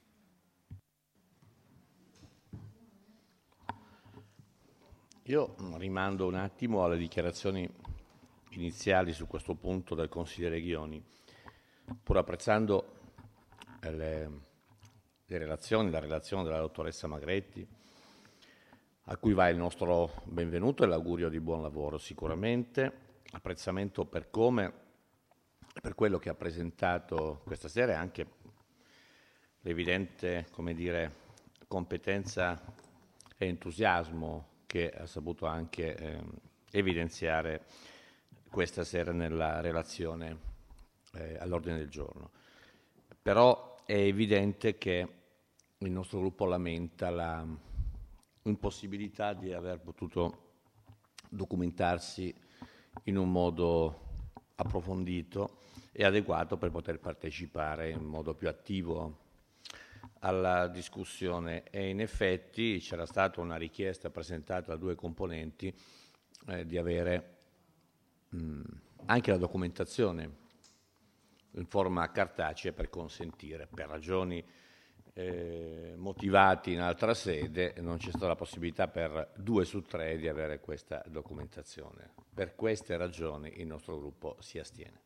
S9: Io rimando un attimo alle dichiarazioni iniziali su questo punto del consigliere Ghioni, pur apprezzando la relazione della dottoressa Magretti, a cui va il nostro benvenuto e l'augurio di buon lavoro sicuramente, apprezzamento per come e per quello che ha presentato questa sera e anche l'evidente, come dire, competenza e entusiasmo che ha saputo anche evidenziare questa sera nella relazione all'ordine del giorno. Però è evidente che il nostro gruppo lamenta la impossibilità di aver potuto documentarsi in un modo approfondito e adeguato per poter partecipare in modo più attivo alla discussione, e in effetti c'era stata una richiesta presentata da due componenti di avere anche la documentazione in forma cartacea per consentire, per ragioni motivati in altra sede, non c'è stata la possibilità per 2 su 3 di avere questa documentazione. Per queste ragioni il nostro gruppo si astiene.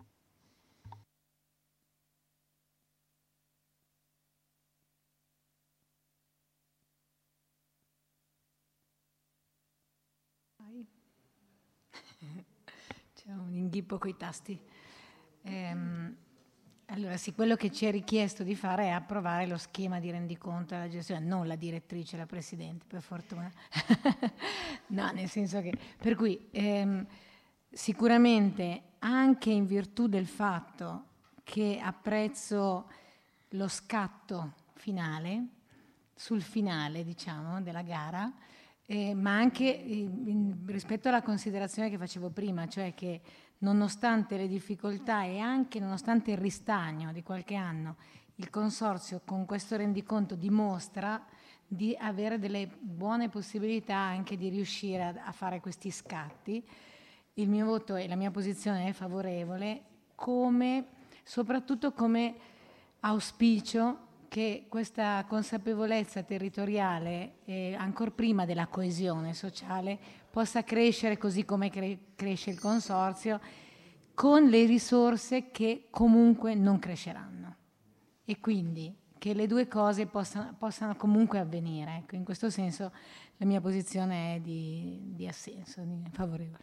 S6: C'è un inghippo coi tasti. Allora sì, quello che ci è richiesto di fare è approvare lo schema di rendiconto della gestione, non la direttrice, la Presidente, per fortuna. No, nel senso che, per cui sicuramente anche in virtù del fatto che apprezzo lo scatto finale, sul finale diciamo della gara, ma anche rispetto alla considerazione che facevo prima, cioè che nonostante le difficoltà e anche nonostante il ristagno di qualche anno, il Consorzio con questo rendiconto dimostra di avere delle buone possibilità anche di riuscire a fare questi scatti. Il mio voto e la mia posizione è favorevole, soprattutto come auspicio che questa consapevolezza territoriale, ancor prima della coesione sociale, possa crescere così come cresce il Consorzio, con le risorse che comunque non cresceranno. E quindi che le due cose possano comunque avvenire. Ecco, in questo senso la mia posizione è di assenso, di favorevole.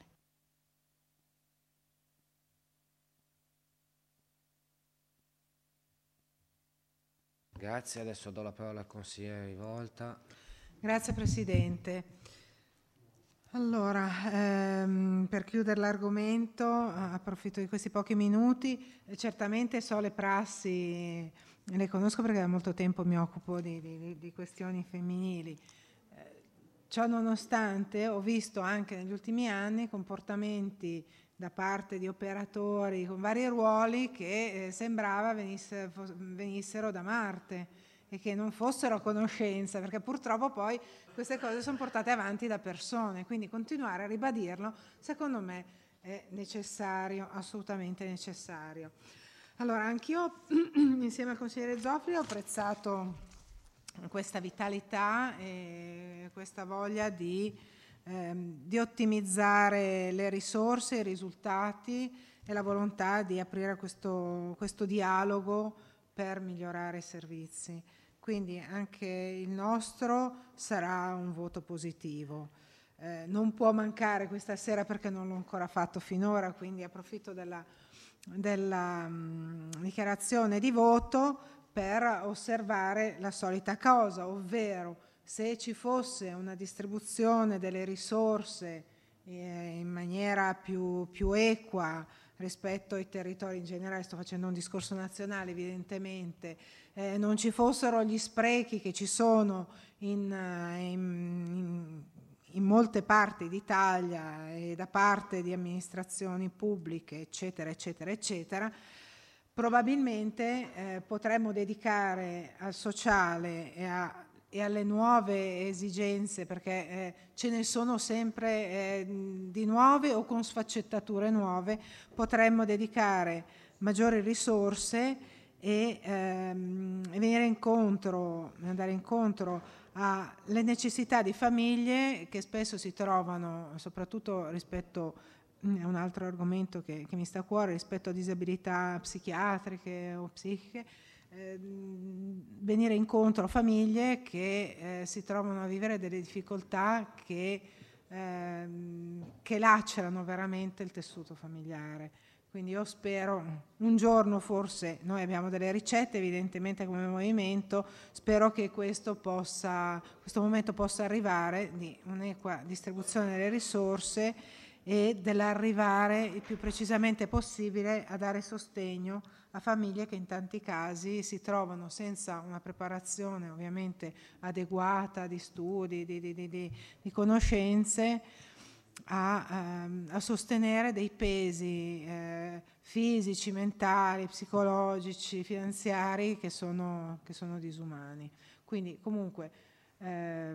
S1: Grazie, adesso do la parola al consigliere Rivolta.
S7: Grazie Presidente. Allora, per chiudere l'argomento, approfitto di questi pochi minuti. Certamente so le prassi, le conosco perché da molto tempo mi occupo di questioni femminili. Ciò nonostante ho visto anche negli ultimi anni comportamenti da parte di operatori con vari ruoli che sembrava venissero da Marte e che non fossero a conoscenza, perché purtroppo poi queste cose sono portate avanti da persone, quindi continuare a ribadirlo secondo me è necessario, assolutamente necessario. Allora, anch'io insieme al consigliere Zoffoli ho apprezzato questa vitalità e questa voglia di ottimizzare le risorse, i risultati e la volontà di aprire questo dialogo per migliorare i servizi. quindi anche il nostro sarà un voto positivo. Non può mancare questa sera perché non l'ho ancora fatto finora, quindi approfitto della dichiarazione di voto per osservare la solita cosa, ovvero se ci fosse una distribuzione delle risorse in maniera più equa rispetto ai territori in generale, sto facendo un discorso nazionale evidentemente, non ci fossero gli sprechi che ci sono in molte parti d'Italia e da parte di amministrazioni pubbliche, eccetera, eccetera, eccetera, probabilmente potremmo dedicare al sociale e alle nuove esigenze, perché ce ne sono sempre di nuove o con sfaccettature nuove, potremmo dedicare maggiori risorse e andare incontro alle necessità di famiglie che spesso si trovano, soprattutto rispetto a un altro argomento che mi sta a cuore, rispetto a disabilità psichiatriche o psichiche, venire incontro a famiglie che si trovano a vivere delle difficoltà che lacerano veramente il tessuto familiare. Quindi io spero un giorno, forse noi abbiamo delle ricette evidentemente come movimento, spero che questo momento possa arrivare di un'equa distribuzione delle risorse e dell'arrivare il più precisamente possibile a dare sostegno a famiglie che in tanti casi si trovano senza una preparazione ovviamente adeguata di studi, di conoscenze, a sostenere dei pesi fisici, mentali, psicologici, finanziari che sono disumani. Quindi comunque è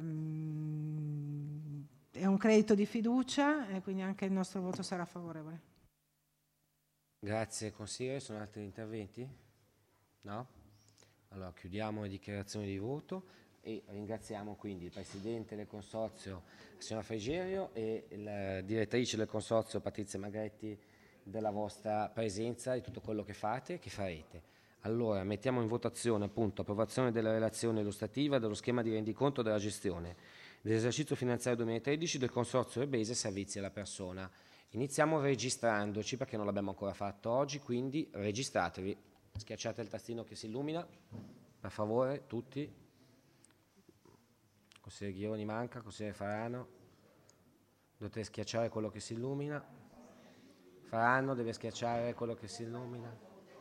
S7: un credito di fiducia e quindi anche il nostro voto sarà favorevole.
S1: Grazie consigliere, sono altri interventi? No? Allora chiudiamo le dichiarazioni di voto e ringraziamo quindi il Presidente del Consorzio, la signora Frigerio, e la Direttrice del Consorzio, Patrizia Magretti, della vostra presenza e tutto quello che fate e che farete. Allora mettiamo in votazione appunto approvazione della relazione illustrativa dello schema di rendiconto della gestione dell'esercizio finanziario 2013 del Consorzio Erbese Servizi alla Persona. Iniziamo registrandoci perché non l'abbiamo ancora fatto oggi, quindi registratevi, schiacciate il tastino che si illumina, per favore, tutti. Consigliere Ghioni manca, consigliere Farano, dovete schiacciare quello che si illumina. Farano deve schiacciare quello che si illumina.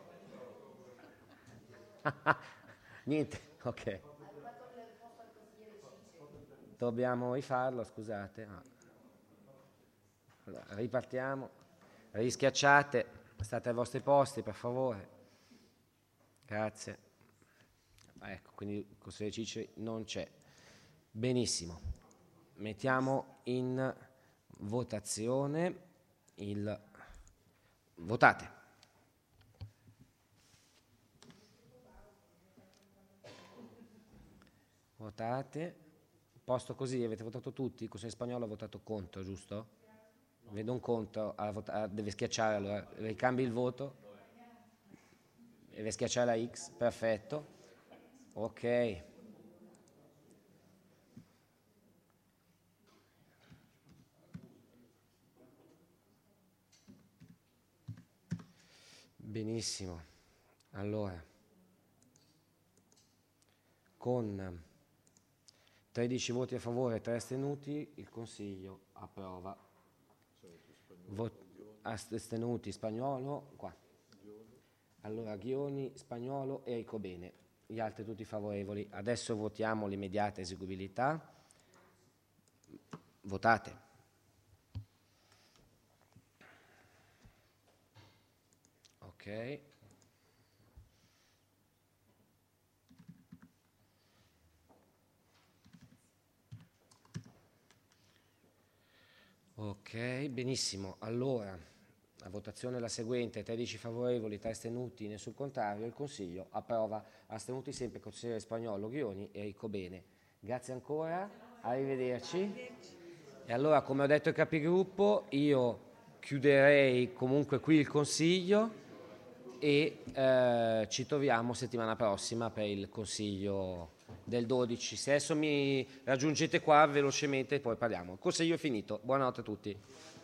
S1: Niente, ok. Dobbiamo rifarlo, scusate. Allora, ripartiamo. Rischiacciate, state ai vostri posti, per favore. Grazie. Ecco, quindi il consigliere Cicci non c'è. Benissimo. Mettiamo in votazione il... Votate. Votate. Posto così, avete votato tutti? Il consigliere Spagnolo ha votato contro, giusto? Vedo un contro, deve schiacciare, allora ricambi il voto. Deve schiacciare la X, perfetto. Ok. Benissimo. Allora, con 13 voti a favore e 3 astenuti, il Consiglio approva. Astenuti Spagnolo, qua. Allora Ghioni, Spagnolo e Icobene. Gli altri tutti favorevoli. Adesso votiamo l'immediata eseguibilità. Votate. Ok. Ok, benissimo. Allora, la votazione è la seguente: 13 favorevoli, 3 astenuti, nessun contrario. Il Consiglio approva. Astenuti sempre il consigliere Spagnolo, Ghioni e Icobene. Grazie ancora, arrivederci. E allora, come ho detto ai capigruppo, io chiuderei comunque qui il Consiglio e ci troviamo settimana prossima per il Consiglio del 12. Se adesso mi raggiungete qua velocemente poi parliamo. Il consiglio è finito. Buonanotte a tutti.